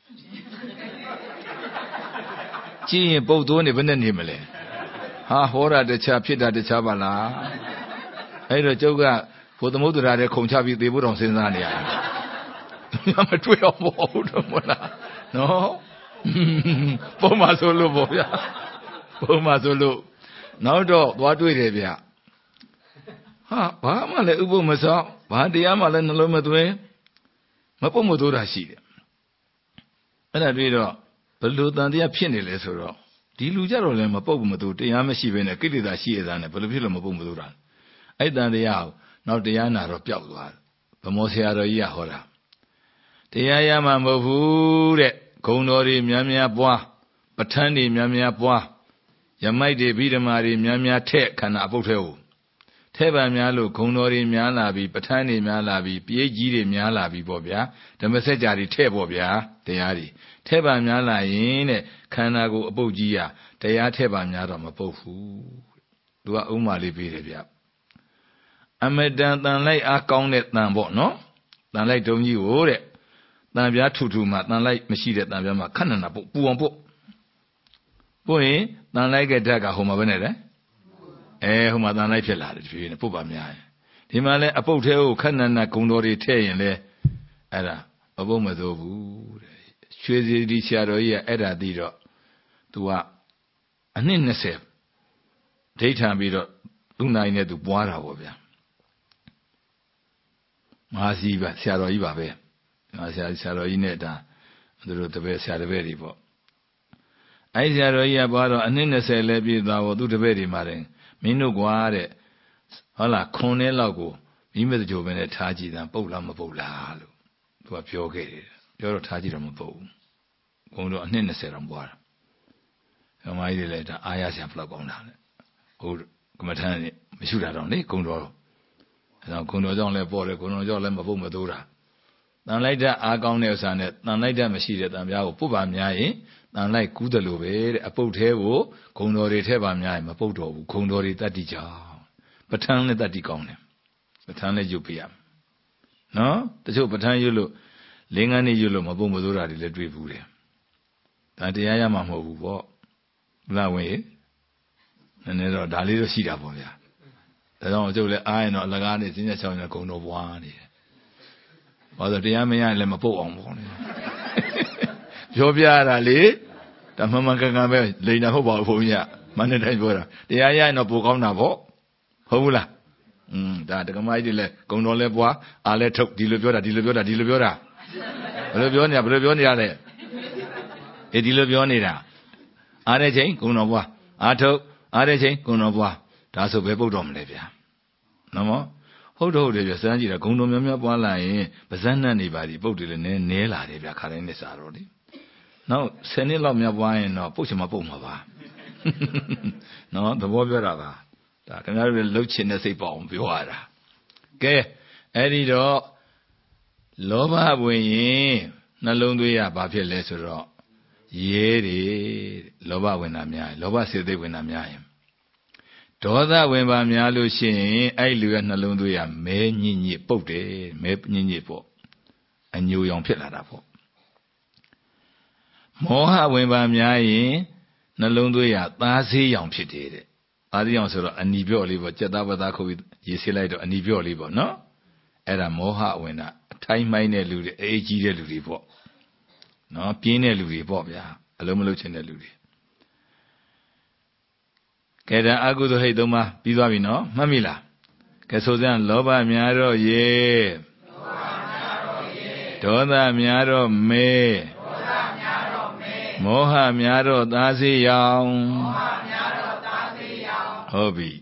ကြည့်ရင်ပုတ်သိုးနေဘယ်နဲ့နေမလဲဟာဟောတာတခြားဖြစ်တာတခြားပါလားအဲ့တော့ကျုပ်ကဘုသမုဒ္ဒရာတဲ့ခုံချပြီးသေဖို့တောင်စဉ်းစားနေရတယ်မတွေ့အောင်မဟုတ်တော့မလားနော်ပုံမှန်ဆိုလို့ပေါ့ဗျာပုံမှန်ဆိုလို့နောက်တော့သွားတွေ့တယ်ဗျဟာဘာမှလည်းဥပုပ်မဆောင်ဘာတရားမှလည်းနှလုံးမသွင်းမပုတ်မသိုးတာရှိတယ်အဲ့ဒါတွေ့တော့ဘယ်လိုတန်တရားဖြစ်နေလဲဆိုတော့ဒီလူကြတော့လည်းမပုတ်မသိုးတရားမရှိဘဲနဲ့ကိလေသာရှိရတဲ့နဲ့ဘယ်လိုဖြစ်လို့မပုတ်မသိုးတာအဲ့တန်တရားကိုနောက်တရားနာတော့ပျောက်သွားတယ်ဗမောဆရာတော်ကြီးကဟောတာတရားရမှာမဟုတ်ဘူးတဲ့ဂုံတော်တွေများများပွားပဋ္ဌာန်းတွေများများပွားယမိုက်တွေဗိဓမာတွေများများထက်ခန္ဓာအပုတ်ထဲကိုထဲပါများလို့ဂုံတော်တွေများလာပြီးပဋ္ဌာန်းတွေများလာပြီးပြေးကြီးတွေများလာပြီးပေါ့ဗျာဓမ္မစကြာတွေထဲပေါ့ဗျာတရားတွေထဲပါများလာရင်တဲ့ခန္ဓာကိုယ်အပုတ်ကြီးရတရားထဲပါများတော့မပုတ်ဘူးသူကဥမာလေးပေးတယ်ဗျအမတန်တန်လိုက်အားကောင်းတဲ့တန်ပေါ့နော်တန်လိုက်တုံးကြီးကိုတဲ့တန်ပြားထူထူမှတန်လိုက်မရှိတဲ့တန်ပြားမှာခဏနာပုတ်ပူအောင်ပုတ်ပို့ရင်တန်လိုက်ကဓာတ်ကဟိုမှာပဲနဲ့လေအဲဟိုမှာတန်လိုက်ဖြစ်လာတယ်ဒီနေ့ပုတ်ပါများရင်ဒီမှာလဲအပုတ်သေးကိုခဏနာဂုံတော်တွေထည့်ရင်လဲအဲ့ဒါမပုတ်မသိုးဘူးတဲ့ရွှေစီဒီဆရာတော်ကြီးကအဲ့ဒါသိတော့သူကအနှစ်နှစ်ဆယ်ဒိဋ္ဌံပြီးတော့သူ့နိုင်နဲ့သူပွားတာပေါ့ဗျာမဟာစီပါဆရာတော်ကြီးပါပဲမဟာဆရာဆရာတော်ကြီးနဲ့ဒါသူတို့တပည့်ဆရာတပည့်တွေပေါ့အဲ့ဆရာတော်ကြီးကပွားတော့အနှစ်နှစ်ဆယ်လဲပြည့်သွားတော့သူ့တပည့်တွေမှာတယ်မင်းတို့ကွာတဲ့ဟုတ်လားခွန်နဲ့လောက်ကိုမိမစကြိုပဲနဲ့ထားကြည့်တာပုတ်လားမပုတ်လားလို့သူကပြောခဲ့တယ်ပြောတော့ထားကြည့်တော့မပုတ်ဘူးဘုံတော့အနှစ်နှစ်ဆယ်တော့ပွားတာအမကြီးတွေလည်းဒါအားရဆရာဘလောက်ကောင်းတာလေဟိုကမ္မထမ်းနေမရှိတာတော့လေဂုံတော်အဲတော့ဂုံတော်ကြောင့်လည်းပေါ်တယ်ဂုံတော်ကြောင့်လည်းမပုတ်မသိုးတာတန်လိုက်တဲ့အားကောင်းတဲ့ဥစ္စာနဲ့တန်လိုက်တဲ့မရှိတဲ့တန်ပြားကိုပုတ်ပါများရင်တန်လိုက်ကူးတယ်လို့ပဲတဲ့အပုတ်သေးကိုဂုံတော်တွေထဲပါများရင်မပုတ်တော့ဘူးဂုံတော်တွေတတ္တိကြောင့်ပဋ္ဌာန်းနဲ့တတ္တိကောင်းတယ်ပဋ္ဌာန်းနဲ့ရွတ်ပြရမယ်နော်တချို့ပဋ္ဌာန်းရွတ်လို့လင်းကန်းနေရွတ်လို့မပုတ်မသိုးတာတွေလည်းတွေ့ဘူးတယ်ဒါတရားရမှာမဟုတ်ဘူးပေါ့ဘုရားဝင်နည်းနည်းတော့ဒါလေးတော့ရှိတာပေါ့ဗျာဒါကြောင့်ကျုပ်လည်းအားရင်တော့အလကားနဲ့စင်းရက်ချောင်းနဲ့ဂုံတော်ပွားနေတယ်ဘာလို့တရားမရရင်လည်းမပုတ်အောင်ပေါ့လေပြောပြရတာလေဒါမှမှန်ကန်ကန်ပဲလိန်တာဟုတ်ပါဘူးဘုန်းကြီးကမန္တတိုင်းပြောတာတရားရရင်တော့ပိုကောင်းတာပေါ့ဟုတ်ဘူးလားอืมဒါတက္ကမကြီးတွေလည်းဂုံတော်လည်းပွားအားလည်းထုတ်ဒီလိုပြောတာဒီလိုပြောတာဒီလိုပြောတာဘယ်လိုပြောနေတာဘယ်လိုပြောနေရလဲအေးဒီလိုပြောနေတာအားတဲ့ချိန်ဂုံတော်ပွားအားထုတ်အားတဲ့ချိန်ဂုံတော်ပွားဒါဆိုပဲပုတ်တော်မလဲဗျာနော်မဟုတ်တော့ဟုတ်တယ်ဗျစမ်းကြည့်တာဂုံတော်များများပွားလာရင်ပါဇက်နှံ့နေပါဒီပုတ်တယ်လည်းနည်းနည်းလာတယ်ဗျခါတိုင်းနဲ့စားတော့လေနောက်ဆယ်နှစ်လောက်များပွားရင်တော့ပုတ်ချင်မပုတ်မှာပါနော်သဘောပြောတာပါဒါခင်ဗျားတို့လှုပ်ချင်တဲ့စိတ်ပေါ့အောင်ပြောရတာကဲအဲ့ဒီတော့လောဘဝင်ရင်နှလုံးသွေးရဘာဖြစ်လဲဆိုတော့ရဲတယ်လောဘဝင်တာများလောဘစေသိဝင်တာများရင်ဒေါသဝင်ပါများလို့ရှိရင်အဲ့လူရဲ့နှလုံးသွေးရမဲညစ်ညစ်ပုတ်တယ်မဲညစ်ညစ်ပေါ့အညိုရောင်ဖြစ်လာတာပေါ့မောဟဝင်ပါများရင်နှလုံးသွေးရသားဆေးရောင်ဖြစ်တယ်တဲ့သားဆေးရောင်ဆိုတော့အနီပြော့လေးပေါ့ကြက်သားပသားခုတ်ပြီးရေဆေးလိုက်တော့အနီပြော့လေးပေါ့နော်အဲ့ဒါမောဟဝင်တာအထိုင်းမိုင်းတဲ့လူတွေအေးကြီးတဲ့လူတွေပေါ့နော်ပြင်းတဲ့လူတွေပေါ့ဗျာအလုံးမလုံးချင်တဲ့လူတွေကဲဒါအကုသိုလ်ဟိတ်သုံးပါးပြီးသွားပြီနော်မှတ်မိလားကဲဆိုစမ်းလောဘများတော့ရေဒေါသများတော့မေမောဟများတော့သားစေးရောင်ဟုတ်ပြီ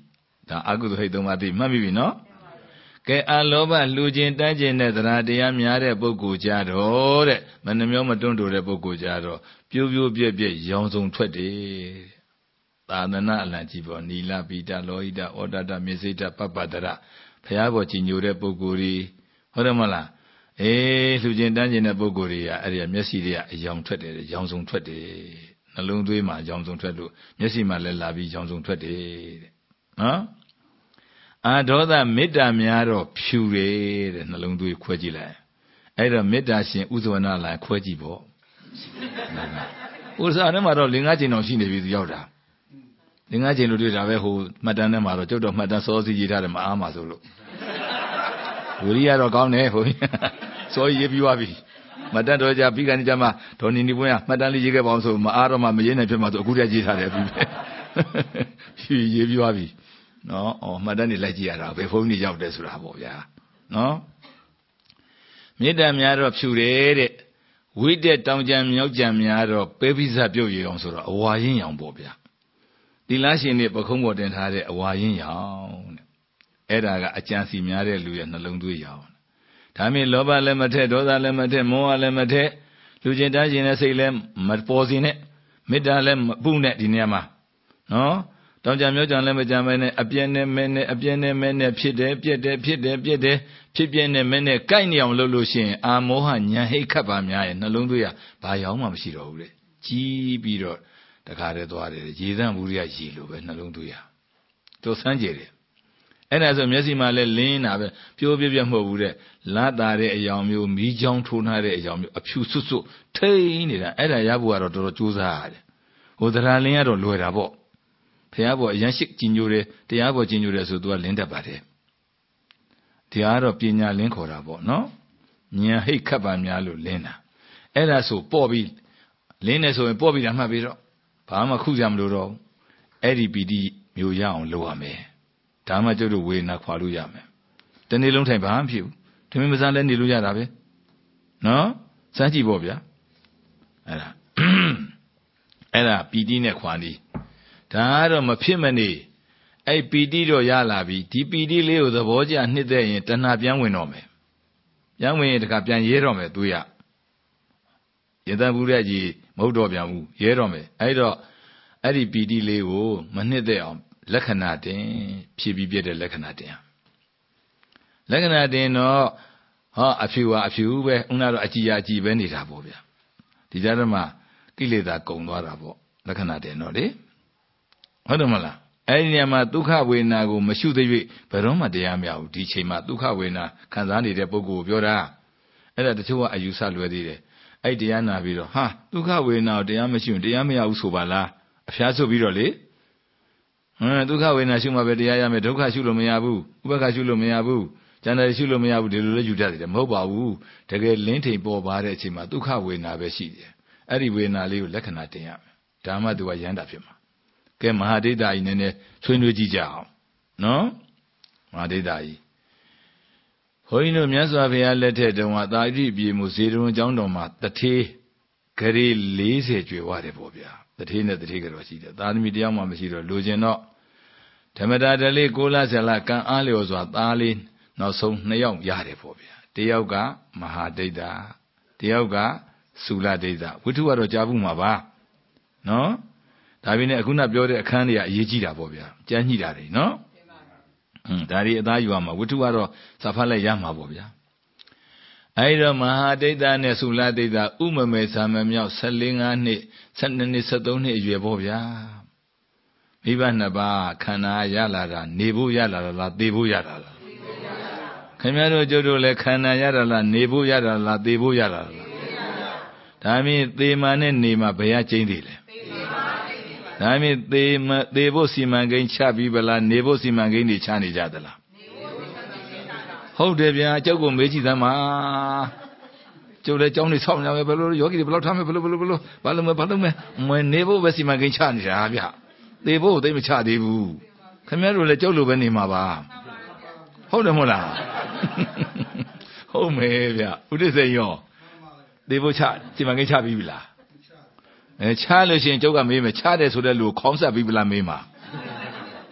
ဒါအကုသိုလ်ဟိတ်သုံးပါးသိမှတ်မိပြီနော်ကဲအလောဘလှူခြင်းတန်းခြင်းနဲ့သရတရားများတဲ့ပုဂ္ဂိုလ်ကြတော့တဲ့မနှမျောမတွန့်တိုတဲ့ပုဂ္ဂိုလ်ကြတော့ပြိုးပြိုးပြက်ပြက်ရောင်စုံထွက်တယ်သာသနာအလံကြည့်ပေါ့နီလပိတလောဟိတဩတတမေစိတပပ္ပတရဘုရားပေါ်ကြည်ညိုတဲ့ပုဂ္ဂိုလ်ကြီးဟုတ်တယ်မလားအေးလှူခြင်းတန်းခြင်းတဲ့ပုဂ္ဂိုလ်တွေကအဲ့ဒီမျက်စိတွေကအယောင်ထွက်တယ်ရောင်စုံထွက်တယ်နှလုံးသွေးမှာရောင်စုံထွက်လို့မျက်စိမှာလည်းလာပြီးရောင်စုံထွက်တယ်တဲ့နော်အာဒေါသမေတ္တာများတော့ဖြူတယ်တဲ့နှလုံးသွေးခွဲကြည့်လိုက်အဲ့တော့မေတ္တာရှင်ဥဇဝနလာခွဲကြည့်ပေါ့ဥစ္စာနဲ့မှာတော့လင်္ကားချိန်တော်ရှိနေပြီသူရောက်တာလင်္ကားချိန်လို့တွေ့တာပဲဟိုမှတ်တမ်းထဲမှာတော့ကျုပ်တော့မှတ်တမ်းစောစီရေးထားတယ်မအားမှာဆိုလို့ဝိရိယတော့ကောင်းတယ်ဟိုစောရေးပြီးသွားပြီမှတ်တမ်းတော့ကြပြီးကနေကြမှာဒေါ်နီနီပွင့်ကမှတ်တမ်းလေးရေးခဲ့ပါအောင်ဆိုမအားတော့မှမရေးနိုင်ဖြစ်မှာဆိုအခုတည်းရေးထားတယ်ပြီးပြီရေးပြီးသွားပြီနော်အော်မှတ်တမ်းနေလိုက်ကြည့်ရတာဘယ်ဖုန်းကြီးရောက်တယ်ဆိုတာပေါ့ဗျာနော်မေတ္တာများတော့ဖြူတယ်တဲ့ဝိတက်တောင်ကြံမြောက်ကြံများတော့ပဲပိစပြုတ်ရအောင်ဆိုတော့အဝါရင်းရောင်ပေါ့ဗျာဒီလားရှင်နေပခုံးပေါ်တင်ထားတဲ့အဝါရင်းရောင်တဲ့အဲ့ဒါကအကြံစီများတဲ့လူရဲ့နှလုံးသွေးရောင်ဒါမြင်လောဘလည်းမထက်ဒေါသလည်းမထက်မောဟလည်းမထက်လူကျင်တားကျင်တဲ့စိတ်လည်းမပေါ်စီနဲ့မေတ္တာလည်းမပုနဲ့ဒီနေရာမှာနော်တောင်ကြမြောက်ကြလည်းမကြမ်းမဲနဲ့အပြည့်နဲ့မဲနဲ့အပြည့်နဲ့မဲနဲ့ဖြစ်တယ်ပြက်တယ်ဖြစ်တယ်ပြက်တယ်ဖြစ်ပြနဲ့မဲနဲ့ကိုက်နေအောင်လုပ်လို့ရှိရင်အာမောဟညံဟိတ်ခတ်ပါများရဲ့နှလုံးသွေးကဘာရောင်မှမရှိတော့ဘူးလေကြီးပြီးတော့တခါတည်းသွားတယ်ရေသန့်ဘူးရရေလိုပဲနှလုံးသွေးရတို့ဆန်းကြယ်တယ်အဲ့ဒါဆိုမျက်စိမှာလည်းလင်းတာပဲပြိုးပြပြမဟုတ်ဘူးတဲ့လာတာတဲ့အယောင်မျိုးမီးချောင်းထိုးထားတဲ့အယောင်မျိုးအဖြူစွတ်စွတ်ထိန်းနေတာအဲ့ဒါရဖို့ကတော့တော်တော်ကြိုးစားရတယ်ဟိုသရလင်းကတော့လွယ်တာပေါ့ဘုရားပေါ်အရန်ရှိကြည်ညိုတယ်တရားပေါ်ကြည်ညိုတယ်ဆိုသူကလင်းတတ်ပါတယ်တရားတော့ပညာလင်းခေါ်တာပေါ့နော်ဉာဏ်ဟိတ်ခတ်ပါများလို့လင်းတာအဲ့ဒါဆိုပေါ့ပြီးလင်းနေဆိုရင်ပေါ့ပြီးတာမှတ်ပြီးတော့ဘာမှခုကြမလို့တော့အဲ့ဒီပီတိမျိုးရအောင်လုပ်ရမယ်ဒါမှကျုပ်တို့ဝေနာခွာလို့ရမယ်တနေ့လုံးထိုင်ဘာမှဖြစ်ဘူးထမင်းမစားလဲနေလို့ရတာပဲနော်စမ်းကြည့်ပေါ့ဗျာအဲ့ဒါအဲ့ဒါပီတိနဲ့ခွာနေဒါကတော့မဖြစ်မနေအဲ့ပီတိတော့ရလာပြီဒီပီတိလေးကိုသဘောကျနှစ်သက်ရင်တဏှာပြန်ဝင်တော့မယ်ပြန်ဝင်ရင်တခါပြန်ရဲတော့မယ်သူရယတဘူးရဲ့ကြီးမဟုတ်တော့ပြန်ဘူးရဲတော့မယ်အဲ့တော့အဲ့ဒီပီတိလေးကိုမနှစ်သက်အောင်လက္ခဏာတင်ဖြည့်ပြီးပြတဲ့လက္ခဏာတင်လက္ခဏာတင်တော့ဟောအဖြူဟာအဖြူပဲဥနာတော့အကြည်အကြည်ပဲနေတာပေါ့ဗျာဒီကြားထဲမှာကိလေသာကုန်သွားတာပေါ့လက္ခဏာတင်တော့လေဟုတ်တယ်မလားအဲ့ဒီနေရာမှာဒုက္ခဝေဒနာကိုမရှုသေး၍ဘယ်တော့မှတရားမရဘူးဒီချိန်မှာဒုက္ခဝေဒနာခံစားနေတဲ့ပုဂ္ဂိုလ်ကိုပြောတာအဲ့ဒါတချို့ကအယူဆလွဲသေးတယ်အဲ့တရားနာပြီးတော့ဟာဒုက္ခဝေဒနာကိုတရားမရှိရင်တရားမရဘူးဆိုပါလားအဖျားဆုပ်ပြီးတော့လေဟမ်ဒုက္ခဝေဒနာရှုမှပဲတရားရမယ်ဒုက္ခရှုလို့မရဘူးဥပက္ခရှုလို့မရဘူးဉာဏ်တယ်ရှုလို့မရဘူးဒီလိုလည်းယူတတ်တယ်မဟုတ်ပါဘူးတကယ်လင်းထိန်ပေါ်ပါတဲ့အချိန်မှာဒုက္ခဝေဒနာပဲရှိတယ်အဲ့ဒီဝေဒနာလေးကိုလက္ခဏာတင်ရမယ်ဒါမှသူကရမ်းတာဖြစ်မှာကဲမဟာဒိဋ္ဌာကြီးနည်းနည်းဆွေးနွေးကြည့်ကြအောင်နော်မဟာဒိဋ္ဌာကြီးဘုန်းကြီးတို့မြတ်စွာဘုရားလက်ထက်တုန်းကသာတိပြေမှုဇေတဝန်ကျောင်းတော်မှာတထေးဂရေလေးဆယ်ကျွေဝတယ်ပေါ့ဗျာတထေးနဲ့တထေးကတော့ရှိတယ်သာသမီတယောက်မှမရှိတော့လိုချင်တော့ဓမ္မတာတလေးကိုလဆယ်လကံအားလျော်စွာသားလေးနောက်ဆုံးနှစ်ယောက်ရတယ်ပေါ့ဗျာတယောက်ကမဟာဒိဋ္ဌာတယောက်ကသုလဒိဋ္ဌာဝိထုကတော့ကြားဘူးမှာပါနော်ဒါပေမဲ့အခုနပြောတဲ့အခန်းတွေကအရေးကြီးတာပေါ့ဗျာကြမ်းညှိတာတွေနော်ဟွန်းဒါတွေအသားယူရမှာဝိထုကတော့စာဖတ်လိုက်ရမှာပေါ့ဗျာအဲဒီတော့မဟာဒိဋ္ဌာနဲ့သုလဒိဋ္ဌာဥမမေသာမမြောက်၁၄ ၅နှစ်၁၂နှစ်၁၃နှစ်အရွယ်ပေါ့ဗျာမိဘနှစ်ပါးခန္ဓာရလာတာနေဖို့ရလာလားသေဖို့ရလာလားခင်ဗျားတို့ကျုပ်တို့လည်းခန္ဓာရလာလားနေဖို့ရလာလားသေဖို့ရလာလားဒါမြင်သေမာနဲ့နေမှာဘယ်ကကျင်းသေးလဲဒါမြင်သေမသေဖို့စီမံကိန်းချပြီးဗလားနေဖို့စီမံကိန်းတွေချနေကြသလားဟုတ်တယ်ဗျာကျုပ်ကမေးကြည့်သမ်းပါကျုပ်လည်းကြောင်းနေဆောက်နေပဲဘယ်လိုယောဂီတွေဘယ်လောက်ထားမယ်ဘယ်လိုဘယ်လိုဘယ်လိုဘာလို့မဘာလို့မနေဖို့ပဲစီမံကိန်းချနေတာဗျသေဖို့သိမချသေးဘူးခင်ဗျားတို့လည်းကျုပ်လိုပဲနေမှာပါဟုတ်တယ်မဟုတ်လားဟုတ်မယ်ဗျဥဒိစေရောသေဖို့ချစီမံကိန်းချပြီးပြီလားအဲချလို့ရှိရင်ကျုပ်ကမေးမယ်ချတယ်ဆိုတဲ့လူကိုခေါင်းဆက်ပြီးပလားမေးမှာ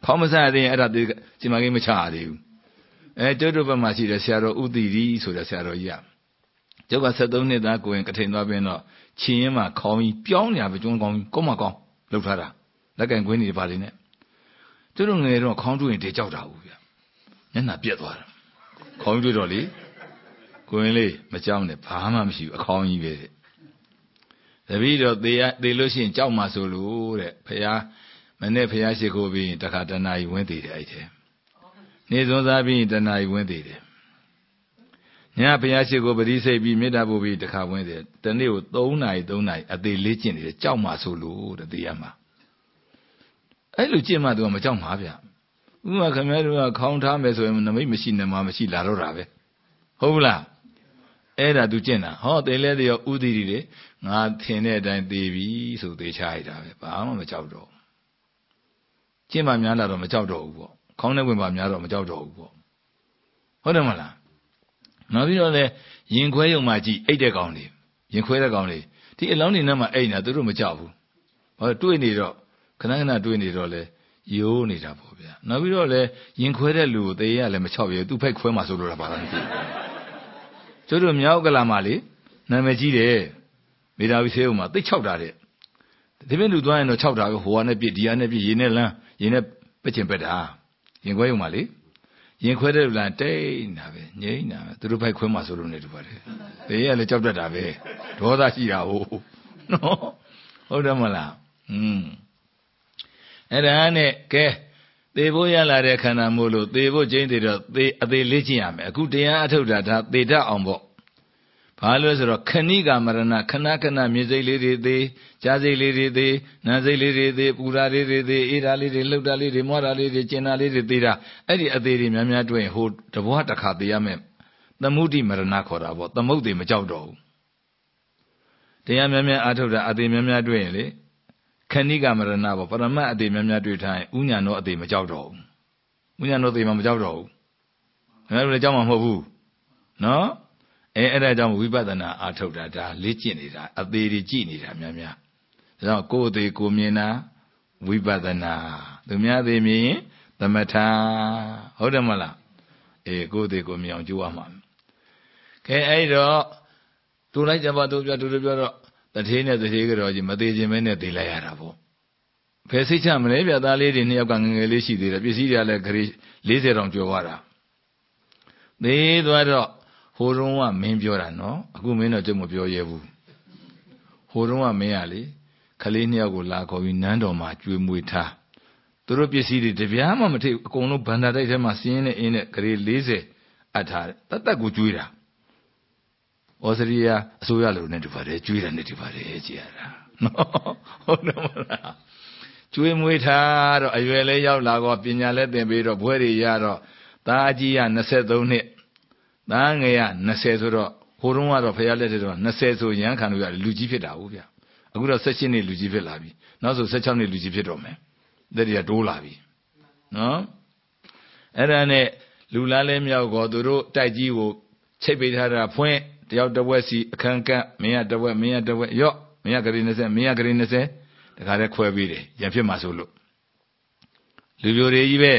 ခေါင်းမစားသေးရင်အဲ့ဒါစီမံကိန်းမချရသေးဘူးအဲကျုပ်တို့ဘက်မှာရှိတဲ့ဆရာတော်ဥတီရီဆိုတဲ့ဆရာတော်ကြီးကကျုပ်ကဆက်သုံးနှစ်သားကိုရင်ကထိန်သွားပြီးတော့ချင်းရင်မှာခေါင်းကြီးပြောင်းနေရပဲကျွန်းကောင်းကောင်းမကောင်းလှုပ်ထားတာလက်ကင်ကွင်းနေပါလိမ့်နဲ့ကျုပ်တို့ငယ်တော့ခေါင်းတွေ့ရင်တေကြောက်တာဘူးဗျမျက်နှာပြက်သွားတာခေါင်းတွေ့တော့လေကိုရင်လေးမကြောက်နဲ့ဘာမှမရှိဘူးအခေါင်းကြီးပဲတဲ့တပည့်တော်သေရသေလို့ရှိရင်ကြောက်မှဆိုလို့တဲ့ဖះမနေ့ဖះရှိခိုးပြီးတခါတဏှာကြီးဝင်းသေးတယ်အဲ့ထဲနေစွန်းစားပြီးတဏှာကြီးဝင်းသေးတယ်ညဖះရှိခိုးပရိစိတ်ပြီးမေတ္တာပို့ပြီးတခါဝင်းသေးတယ်တနေ့ကိုသုံးနာရီသုံးနာရီအသေးလေးကျင့်နေတယ်ကြောက်မှဆိုလို့တဲ့သေရမှာအဲ့လိုကျင့်မှသူကမကြောက်မှာဗျဥပမာခင်ဗျားတို့ကခေါင်းထားမယ်ဆိုရင်နမိတ်မရှိနေမှာမရှိလာတော့တာပဲဟုတ်ဘူးလားအဲ့ဒါသူကျင့်တာဟောသေလဲတရောဥသီရီလေငါထင်တဲ့အတိုင်းသေပြီဆိုသေချရတာပဲဘာမှမကြောက်တော့ကျင့်မှများလာတော့မကြောက်တော့ဘူးပေါ့ခေါင်းနဲ့ဝင်ပါများတော့မကြောက်တော့ဘူးပေါ့ဟုတ်တယ်မလားနောက်ပြီးတော့လေရင်ခွဲယုံမှကြည့်အိတ်တဲ့ကောင်တွေရင်ခွဲတဲ့ကောင်တွေဒီအလောင်းတွေနဲ့မှအိတ်နေတာသူတို့မကြောက်ဘူးဟောတွေးနေတော့ခဏခဏတွေးနေတော့လေရိုးနေတာပေါ့ဗျာနောက်ပြီးတော့လေရင်ခွဲတဲ့လူကိုသေရလည်းမချောက်ရသူ့ဖိုက်ခွဲမှဆိုလို့တာပါလားမသိဘူးကျတို့မြောက်ကလာမှလေနာမည်ကြီးတယ်မေဒါဝီဆေးုံမှာသိချောက်တာတဲ့ဒီပြင်လူသွားရင်တော့ချောက်တာပဲဟိုဟာနဲ့ပြစ်ဒီဟာနဲ့ပြစ်ရေနဲ့လမ်းရေနဲ့ပက်ချင်ပက်တာရင်ခွဲယုံမှာလေရင်ခွဲတဲ့လူလမ်းတိတ်နေတာပဲငြိမ့်နေတာပဲသူတို့ဖိုက်ခွဲမှဆိုလို့နေတူပါတယ်သေရလည်းကြောက်တတ်တာပဲဒေါသရှိတာဟုတ်နော်ဟုတ်တယ်မလားอืมအဲ့ဒါနဲ့ကဲသေဖို့ရလာတဲ့ခန္ဓာမို့လို့သေဖို့ကျင်းသေးတော့သေအသေးလေးကျင့်ရမယ်အခုတရားအထုတ်တာဒါသေတတ်အောင်ပေါ့ဘာလို့ဆိုတော့ခဏိကမရဏခဏခဏမြေစိတ်လေးတွေသေးကြားစိတ်လေးတွေသေးနာစိတ်လေးတွေသေးပူရာလေးတွေသေးအေးဓာလေးတွေလှုပ်တာလေးတွေမောတာလေးတွေကျင်တာလေးတွေသေးတာအဲ့ဒီအသေးတွေများများတွေ့ရင်ဟိုတဘွားတစ်ခါသေးရမယ်သမုဒိမရဏခေါ်တာပေါ့သမုတ်တွေမကြောက်တော့ဘူးတရားများများအထုတ်တာအသေးများများတွေ့ရင်လေခဏိကမရဏပေါ့ပရမတ်အသေးများများတွေ့ထားရင်ဥညာဏောအသေးမကြောက်တော့ဘူးဥညာဏောသေးမှမကြောက်တော့ဘူးငါတို့လည်းကြောက်မှာမဟုတ်ဘူးနော်အဲအဲ့ဒါကြောင့်ဝိပဿနာအာထုတ်တာဒါလေ့ကျင့်နေတာအသေးတွေကြည့်နေတာများများဒါကြောင့်ကိုယ်အသေးကိုမြင်တာဝိပဿနာသူများသေးမြင်သမထဟုတ်တယ်မလားအေးကိုယ်အသေးကိုမြင်အောင်ကြိုးရမှာကဲအဲ့တော့တူလိုက်ကြပါတူပြတူတူပြောတော့တထေးနဲ့တထေးကြောကြီးမသေးခြင်းပဲနဲ့သေးလိုက်ရတာပေါ့ဖယ်စိတ်ချမလဲဗျသားလေးတွေနှစ်ယောက်ကငငယ်လေးရှိသေးတယ်ပစ္စည်းတွေကလည်းခရီးလေးဆယ်တောင်ကျော်သွားတာသေးသွားတော့ဟိုတုန်းကမင်းပြောတာနော်အခုမင်းတော့ကြုံမပြောရဲဘူးဟိုတုန်းကမင်းကလေခလေးနှစ်ယောက်ကိုလာခေါ်ပြီးနန်းတော်မှာကျွေးမွေးထားသူတို့ပစ္စည်းတွေတပြားမှမထိအကုန်လုံးဗန္ဒာတိုက်ထဲမှာစင်းနေအင်းနဲ့ခရီးလေးဆယ်အပ်ထားတယ်တတ်တတ်ကိုကျွေးတာဩစတြေးလျအစိုးရလိုနဲ့တူပါတယ်ကျွေးတယ်နဲ့တူပါတယ်ကြည်ရတာနော်ဟုတ်တယ်မလားကျွေးမွေးထားတော့အရွယ်လဲရောက်လာတော့ပညာလဲသင်ပြီးတော့ဘွဲတွေရတော့သားအကြီးက၂၃နှစ်သားငယ်က၂၀ဆိုတော့ဟိုတုန်းကတော့ဖရာလက်ထက်တော့၂၀ဆိုရန်ခံလို့ရတယ်လူကြီးဖြစ်တာဟုတ်ဗျအခုတော့၁၈နှစ်လူကြီးဖြစ်လာပြီနောက်ဆို၁၆နှစ်လူကြီးဖြစ်တော့မယ်တတိယတိုးလာပြီနော်အဲ့ဒါနဲ့လူလားလဲမြောက်ကောသူတို့တိုက်ကြီးကိုချိတ်ပိတ်ထားတာဖွင့်တယောက်တစ်ဝက်စီအခန်းကန့်မင်းကတစ်ဝက်မင်းကတစ်ဝက်ရော့မင်းကဂရီ၂၀မင်းကဂရီ၂၀တခါတည်းခွဲပြီးတယ်ရံဖြစ်မှာဆိုလို့လူပြိုတွေကြီးပဲ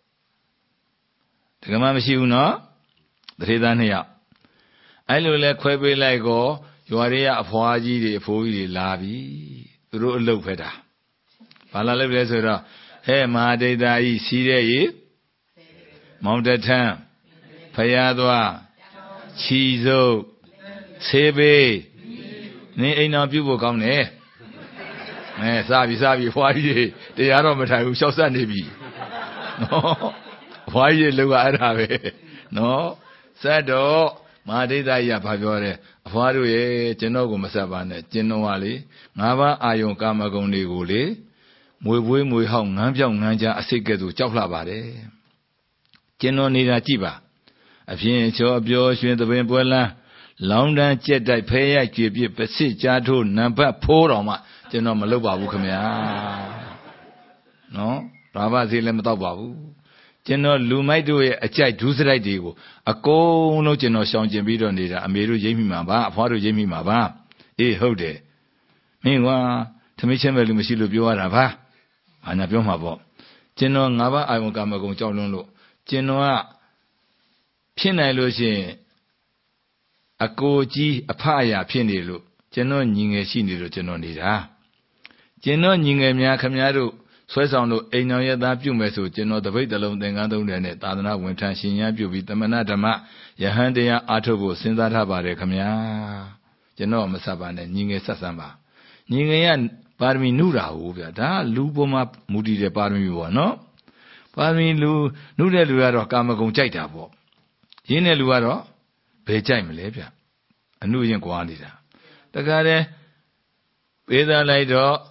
တကမှမရှိဘူးနော်တထေသားနှစ်ယောက်အဲ့လိုလဲခွဲပေးလိုက်ကောရွာတွေကအဖွားကြီးတွေအဖိုးကြီးတွေလာပြီသူတို့အလုပ်ဖက်တာဘာလာလုပ်လဲဆိုတော့ဟဲ့မဟာဒိဋ္ဌာကြီးစီးတဲ့ရေမောင်တထမ်းဖရာသွားခြီစုပ်ဆေးပေးနင်းအိမ်တော်ပြုတ်ဖို့ကောင်းတယ်အဲစားပြီစားပြီဖွားကြီးတွေတရားတော့မထိုင်ဘူးရှောက်ဆက်နေပြီနော်ဖွားကြီးလောက်ကအဲ့ဒါပဲနော်ဆက်တော့မဟာဒိဋ္ဌာကြီးကဘာပြောတယ်အဖွားတို့ရဲ့ကျွန်တော်ကိုမဆက်ပါနဲ့ကျွန်တော်ကလေငါးပါးအာယုံကာမဂုဏ်တွေကိုလေမွေပွေးမွေဟောက်ငန်းပြောက်ငန်းချအစိတ်ကဲ့သို့ကြောက်လှပါတယ်ကျွန်တော်နေတာကြည့်ပါအဖြစ်ချောအပြောရွှင်သပင်ပွဲလန်းလောင်းတန်းကြက်တိုက်ဖဲရိုက်ကြွေပြစ်ပစစ်ကြားထိုးနံပါတ်ဖိုးတော်မှကျွန်တော်မလုပ်ပါဘူးခင်ဗျာနော်ဘာမှစီလည်းမတော့ပါဘူးကျွန်တော်လူမိုက်တို့ရဲ့အကြိုက်ဒုစရိုက်တွေကိုအကုန်လုံးကျွန်တော်ရှောင်ကျင်ပြီးတော့နေတာအမေတို့ရိပ်မိမှာပါအဖွားတို့ရိပ်မိမှာပါအေးဟုတ်တယ်မင်းကွာသမီးချင်းပဲလူမရှိလို့ပြောရတာပါဘာညာပြောမှာပေါ့ Chino ngaba I won't come go Jolon. Chinoa Pinalo shin a goji a paya pinilo. Chino ning a shinilo genonida. Chino ning a mia camaro. Swesano, a no yet that you meso, Geno the weight alone, then I don't net, Adana went and she you with the manadama, Yahandia Atobo, since that habare camia. Geno Masabane, Ning Sasamba. Ningayan, Parmi Nura, da, Luboma, Moody de Parmi, no? Parmi Lu, Nuda Luaro, Kamagon Jaitabo. Yine Luaro, Pejam Lebia, a New Yen Quandida. The Gade, Peda Lido.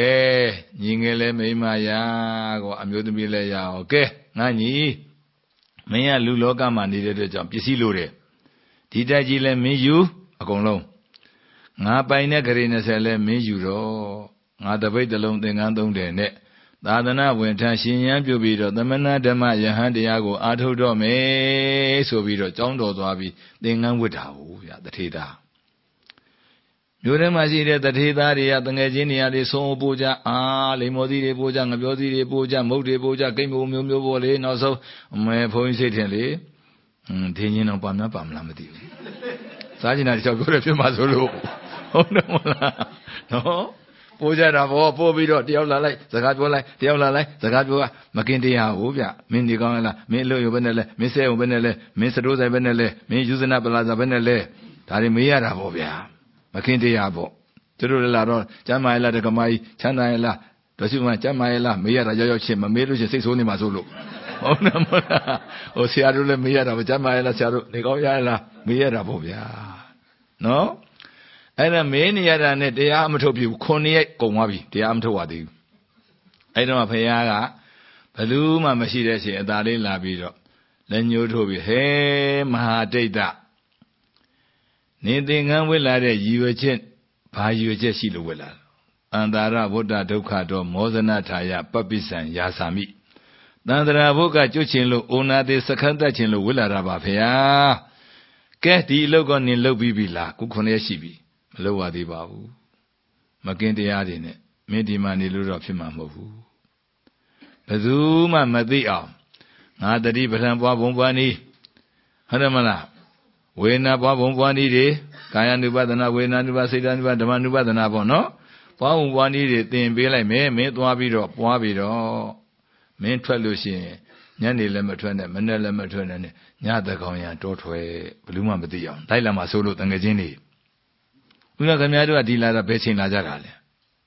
Ke nyingele meima ya koအမျိုးသမီးလဲရအောင်ကဲငါညီမင်းကလူလောကမှာနေတဲ့အတွက်ကြောင့်ပစ္စည်းလိုတယ်ဒီတိုက်ကြီးလဲမင်းယူအကုန်လုံးငါပိုင်တဲ့ဂရေ၂၀လဲမင်းယူတော့ငါတပိတ်တလုံးသင်္ကန်းသုံးတယ်နဲ့သာသနာဝင်ထရှင်ရန်ပြုပြီးတော့သမဏဓမ္မယဟန်တရားကိုအားထုတ်တော့မယ်ဆိုပြီးတော့ကြောင်းတော်သွားပြီးသင်္ကန်းဝတ်တာဟုတ်ဗျာတထေသားမျိုးထဲမှာရှိတဲ့တထေသားတွေကတငယ်ချင်းတွေအရဆုံးပို့ကြအာလိမ္မောသီးတွေပို့ကြငပြောသီးတွေပို့ကြမုတ်တွေပို့ကြကိမ့်မိုးမျိုးမျိုးပေါ့လေနောက်ဆုံးအမေဘုန်းကြီးစိတ်ထင်လေဟင်းဒင်းချင်းတော့ပါများပါမလားမသိဘူးစားကျင်တာတခြားပြောတယ်ဖြစ်မှာဆိုလို့ဟုတ်တယ်မလားနော်ပို့ကြတာဗောပို့ပြီးတော့တယောက်လာလိုက်စကားပြောလိုက်တယောက်လာလိုက်စကားပြောမကင်တရားဟုတ်ဗျမင်းဒီကောင်းလားမင်းအလို့ရဘယ်နဲ့လဲမင်းဆဲုံဘယ်နဲ့လဲမင်းစတိုးဆိုင်ဘယ်နဲ့လဲမင်းယူဇနာပလာဇာဘယ်နဲ့လဲဒါတွေမေးရတာဗောဗျာမခင်တရားပေါ့သူတို့လည်းလာတော့ကျမ်းမာရလားတက္ကမကြီးချမ်းသာရလားတော်ရှိမှကျမ်းမာရလားမေးရတာရောက်ရောက်ချင်းမမေးလို့ချင်းစိတ်ဆိုးနေမှာဆိုလို့ဟုတ်တယ်မဟုတ်လားဟိုဆရာတို့လည်းမေးရတာကျမ်းမာရလားဆရာတို့နေကောင်းရလားမေးရတာပေါ့ဗျာနော်အဲ့ဒါမေးနေရတာနဲ့တရားမထုတ်ပြဘူးခုနှစ်ရက်ကုန်သွားပြီတရားမထုတ်ပါသေးဘူးအဲ့တော့ဖခင်ကဘလူးမှမရှိတဲ့ရှင်အသာလေးလာပြီးတော့လက်ညှိုးထိုးပြီးဟဲမဟာဒိဋ္ဌနေသင်္ကန်းဝိလာတဲ့ရည်ရွယ်ချက်ဘာရည်ရွယ်ချက်ရှိလို့ဝိလာအန္တာရဗုဒ္ဓဒုက္ခတော်မောဇနထာယပပ္ပိစံယာစာမိတန္တရာဘုကကျွတ်ချင်လို့အိုနာသေးစခန်းတက်ချင်လို့ဝိလာတာပါဖေဟာကဲဒီအလုပ်ကနင်လုပ်ပြီးပြီလားခုခုနှစ်ရက်ရှိပြီမလုပ်ရသေးပါဘူးမကင်းတရားတွေနဲ့မင်းဒီမှာနေလို့တော့ဖြစ်မှာမဟုတ်ဘူးဘယ်သူမှမသိအောင်ငါတတိပဋ္ဌာန်ပွားဘုံပွားနည်းဟုတ်တယ်မလားဝေဒနာပွားဘုံပွားနည်းတွေကာယ ानु ပဒနာဝေဒနာ ानु ပစိတ် ानु ပဓမ္မ ानु ပဒနာပေါ့နော်ပွားဘုံပွားနည်းတွေသင်ပေးလိုက်မယ်မင်းသွားပြီးတော့ပွားပြီးတော့မင်းထွက်လို့ရှိရင်ညနေလည်းမထွက်နဲ့မနေ့လည်းမထွက်နဲ့ညတကောင်ရတောထွဲဘယ်သူမှမသိအောင်လိုက်လာမှဆိုလို့တငယ်ချင်းတွေဦးရခင်ဗျားတို့ကဒီလာတာဘယ်ချိန်လာကြတာလဲ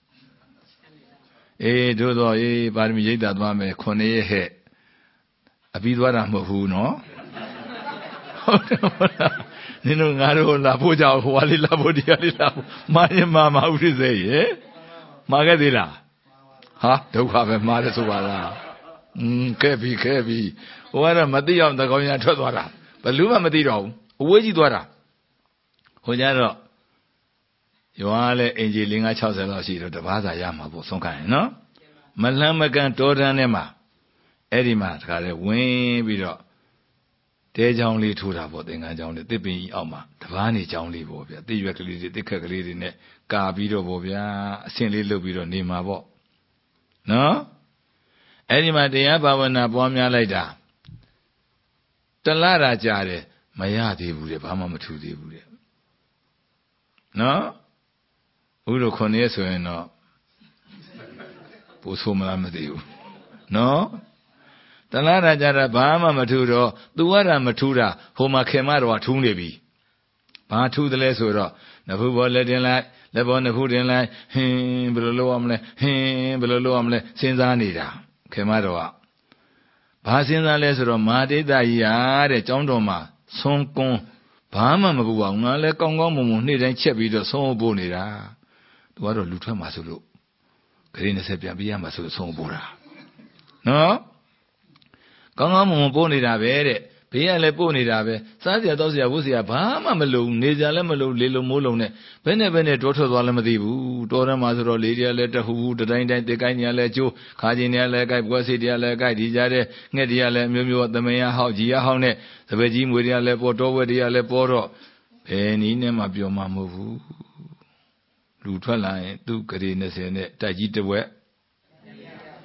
အေးတို့တော့အေးပါရမီရိပ်သာသွားမယ်ခုနှစ်ရက်ဟဲ့အပြီးသွားတာမဟုတ်ဘူးနော်ဟုတ်တယ်ဟုတ်လားနင်တို့ငါတို့လာဖို့ကြောက်ဟိုလေးလာဖို့ဒီလေးလာဖို့မာရင်မာမဟုတ်သေးရဲ့ရေမာခဲ့သေးလားဟာဒုက္ခပဲမာတယ်ဆိုပါလားอืมခဲ့ပြီခဲ့ပြီဟိုကတော့မသိအောင်တကောင်ရထွက်သွားတာဘလူးမှမသိတော့ဘူးအဝေးကြီးသွားတာဟိုကြတော့ရွာလဲအင်ဂျီလေးငါး ၆၀လောက်ရှိတော့တပါးစာရမှာပေါ့ဆုံးခံရင်နော်မလှမ်းမကန်တောတန်းထဲမှာအဲ့ဒီမှာတခါလဲဝင်ပြီးတော့တဲချောင်းလေးထိုးတာပေါ့သင်္ကန်းချောင်းလေးတစ်ပင်ကြီးအောက်မှာတပားနေချောင်းလေးပေါ့ဗျာတစ်ရွက်ကလေးတွေတစ်ခက်ကလေးတွေနဲ့ကာပြီးတော့ပေါ့ဗျာအဆင့်လေးလုပ်ပြီးတော့နေမှာပေါ့နော်အဲ့ဒီမှာတရားဘာဝနာပွားများလိုက်တာတလရာကြာတယ်မရသေးဘူးတဲ့ဘာမှမထူသေးဘူးတဲ့နော်ဥတို့ခုနှစ်ဆိုရင်တော့ပို့ဆိုးမလားမသိဘူးနော်တလားတာကြတာဘာမှမထူတော့သူကတာမထူတာဟိုမှာခင်မတော်ကထူးနေပြီဘာထူးတယ်လဲဆိုတော့နဖူးဘောလက်တင်လိုက်လက်ဘောနဖူးတင်လိုက်ဟင်းဘယ်လိုလုပ်ရမလဲဟင်းဘယ်လိုလုပ်ရမလဲစဉ်းစားနေတာခင်မတော်ကဘာစဉ်းစားလဲဆိုတော့မာတိတ္တကြီးဟာတဲ့ကျောင်းတော်မှာဆုံးကွန်းဘာမှမပူပါဘူးငါလည်းကောင်းကောင်းမွန်မွန်နေ့တိုင်းချက်ပြီးတော့ဆုံးဖို့နေတာသူကတော့လူထွက်မှာဆိုလို့ဂရေနှစ်ဆယ်ပြန်ပြရမှာဆိုလို့ဆုံးဖို့တာနော်ကောင်းကောင်းမွန်မွန်ပို့နေတာပဲတဲ့ဘေးကလည်းပို့နေတာပဲစားစရာတောက်စရာဝတ်စရာဘာမှမလုံနေကြလည်းမလုံလေလုံမိုးလုံနဲ့ဘယ်နဲ့ဘယ်နဲ့တောထွက်သွားလည်းမသိဘူးတောထဲမှာဆိုတော့လေတွေကလည်းတဟူဟူတတိုင်းတိုင်းတစ်ကိုင်းညာလည်းကျိုးခါချင်းတွေကလည်းကြိုက်ပွဲစိတ်တွေကလည်းကြိုက်ဒီကြတဲ့ငှက်တွေကလည်းမျိုးမျိုးသမင်ရဟောက်ကြီးရဟောက်နဲ့သပည့်ကြီးမွေတွေကလည်းပေါ်တောဝက်တွေကလည်းပေါ်တော့ဘယ်နည်းနဲ့မှပြောမှာမဟုတ်ဘူးလူထွက်လာရင်သူ့ဂရေနှစ်ဆယ်နဲ့တိုက်ကြီးတစ်ဝက်ဩ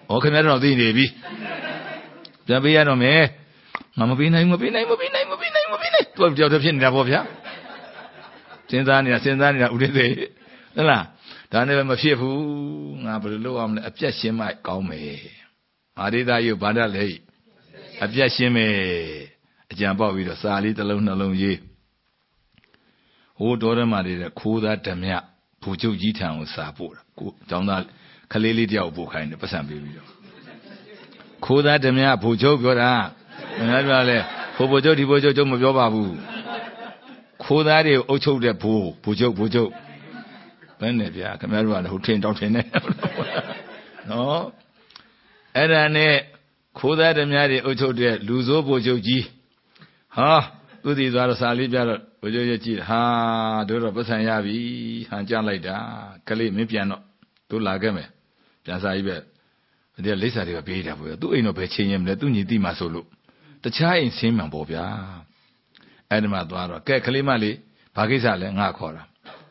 ဩခင်ဗျားတော့သိနေပြီပြန်ပေးရတော့မယ်ငါမပေးနိုင်မပေးနိုင်မပေးနိုင်မပေးနိုင်မပေးနိုင်သူကကြောက်တယ်ဖြစ်နေတာပေါ့ဗျာစဉ်းစားနေတာစဉ်းစားနေတာဥဒိသေဟုတ်လားဒါနဲ့ပဲမဖြစ်ဘူးငါဘယ်လိုလုပ်အောင်လဲအပြတ်ရှင်းမှကောင်းမယ်မာရိဒယုဘာဒလဲအပြတ်ရှင်းမယ်အကြံပေါက်ပြီးတော့စာလေးတစ်လုံးနှလုံးရေးဟိုတော်ရမတွေတဲ့ခိုးသားဓမြဘူချုပ်ကြီးထံကိုစာပို့တာကိုကျောင်းသားခလေးလေးတယောက်ပို့ခိုင်းတယ်ပတ်စံပေးပြီးတော့ခိုးသားဓမြဘူချုပ်ပြောတာငါပြောလဲဟိုဘူချုပ်ဒီဘူချုပ်ကျုပ်မပြောပါဘူးခိုးသားတွေအုပ်ချုပ်တဲ့ဘူဘူချုပ်ဘူချုပ်ဘယ်နဲ့ဗျာခင်ဗျားတို့ကလည်းဟိုထင်တောင်းထင်နေနော်အဲ့ဒါနဲ့ခိုးသားဓမြတွေအုပ်ချုပ်တဲ့လူဆိုးဘူချုပ်ကြီးဟာသူတည်သွားတော့စာလေးပြတော့ဘူချုပ်ရဲ့ကြည့်ဟာတို့တော့ပတ်စံရပြီဟန်ကြလိုက်တာကလေးမင်းပြန်တော့တို့လာခဲ့မယ်ပြန်စာကြီးပဲဒီလိပ်စာတွေကပေးတာပေါ့သူ့အိမ်တော့ဘယ်ချင်းရင်မလဲသူ့ညီတိမှဆိုလို့တခြားအိမ်ဆင်းမှန်ပေါ့ဗျာအဲ့ဒီမှာသွားတော့ကဲကလေးမလေးဘာကိစ္စလဲငါခေါ်တာ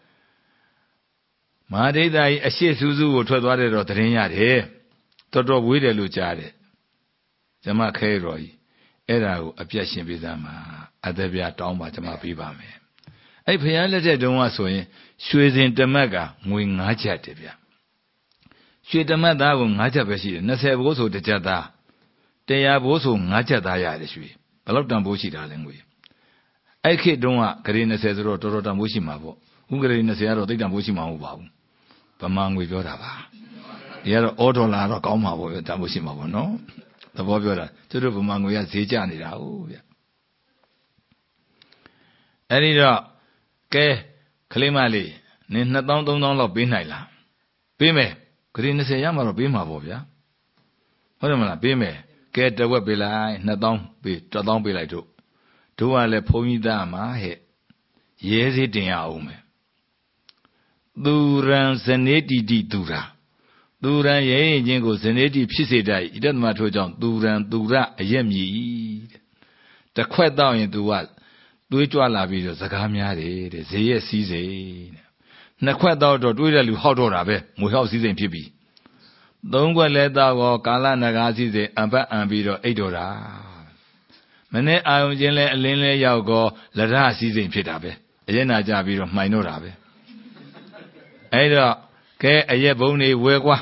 မဟာဒိဋ္ဌာကြီးအရှိစူးစူးကိုထွက်သွားတယ်တော့တရင်ရတယ်တော်တော်ဝေးတယ်လို့ကြားတယ်ကျမခဲတော်ကြီးအဲ့ဒါကိုအပြတ်ရှင်းပေးသားမှာအသက်ပြတောင်းပါကျမပေးပါမယ်အဲ့ဖယားလက်ထက်တုန်းကဆိုရင်ရွှေစင်တမက်ကငွေ၅ကျပ်တယ်ဗျရွှေတမက်သားကို၅ကျပ်ပဲရှိတယ်၂၀ဘိုးဆိုတစ်ကျပ်သား၁၀၀ဘိုးဆို၅ကျပ်သားရတယ်ရွှေဘယ်လောက်တန်ဖိုးရှိတာလဲငွေအဲ့ခေတ်တုန်းကဂရေ၂၀ဆိုတော့တော်တော်တန်ဖိုးရှိမှာပေါ့ဥဂရေ၂၀ကတော့သိတန်ဖိုးရှိမှာမဟုတ်ပါဘူးဗမာငွေပြောတာပါဒီကတော့အော်ဒေါ်လာတော့ကောင်းမှာပေါ့တန်ဖိုးရှိမှာပေါ့နော်သဘောပြောတာသူတို့ဗမာငွေကဈေးကျနေတာဟုတ်ဗျအဲ့ဒီတော့ကဲကလေးမလေးနင်နှစ်သောင်းသုံးသောင်းလောက်ပေးနိုင်လားပေးမယ်ဂရေ၂၀ရမှာတော့ပေးမှာပေါ့ဗျာဟုတ်တယ်မလားပေးမယ်ကဲတဝက်ပေးလိုက်နှစ်သောင်းပေးတစ်သောင်းပေးလိုက်တို့တို့ကလည်းဘုန်းကြီးသားမှာဟဲ့ရဲစည်းတင်ရအောင်မယ်သူရံဇနေတိတိသူရာသူရံရဲရင်ချင်းကိုဇနေတိဖြစ်စေတတ်ဣတ္တမထို့ကြောင့်သူရံသူရအရက်မြည်တခွက်တော့ရင်သူကတွေးကြွလာပြီးတော့စကားများတယ်တဲ့ဈေးရဲ့စည်းစိမ်တဲ့နှစ်ခွက်တော့တော့တွေးတဲ့လူဟောက်တော့တာပဲငွေဟောက်စည်းစိမ်ဖြစ်ပြီသုံးခွက်လဲတော့ကောကာလနဂါစည်းစိမ်အပတ်အံပြီးတော့အိတ်တော်တာမနေ့အာယုံချင်းလဲအလင်းလဲရောက်ကောလရစည်းစိမ်ဖြစ်တာပဲအရက်နာကြပြီးတော့မှိုင်တော့တာပဲအဲ့တော့ကဲအရက်ဘုံတွေဝဲကွာ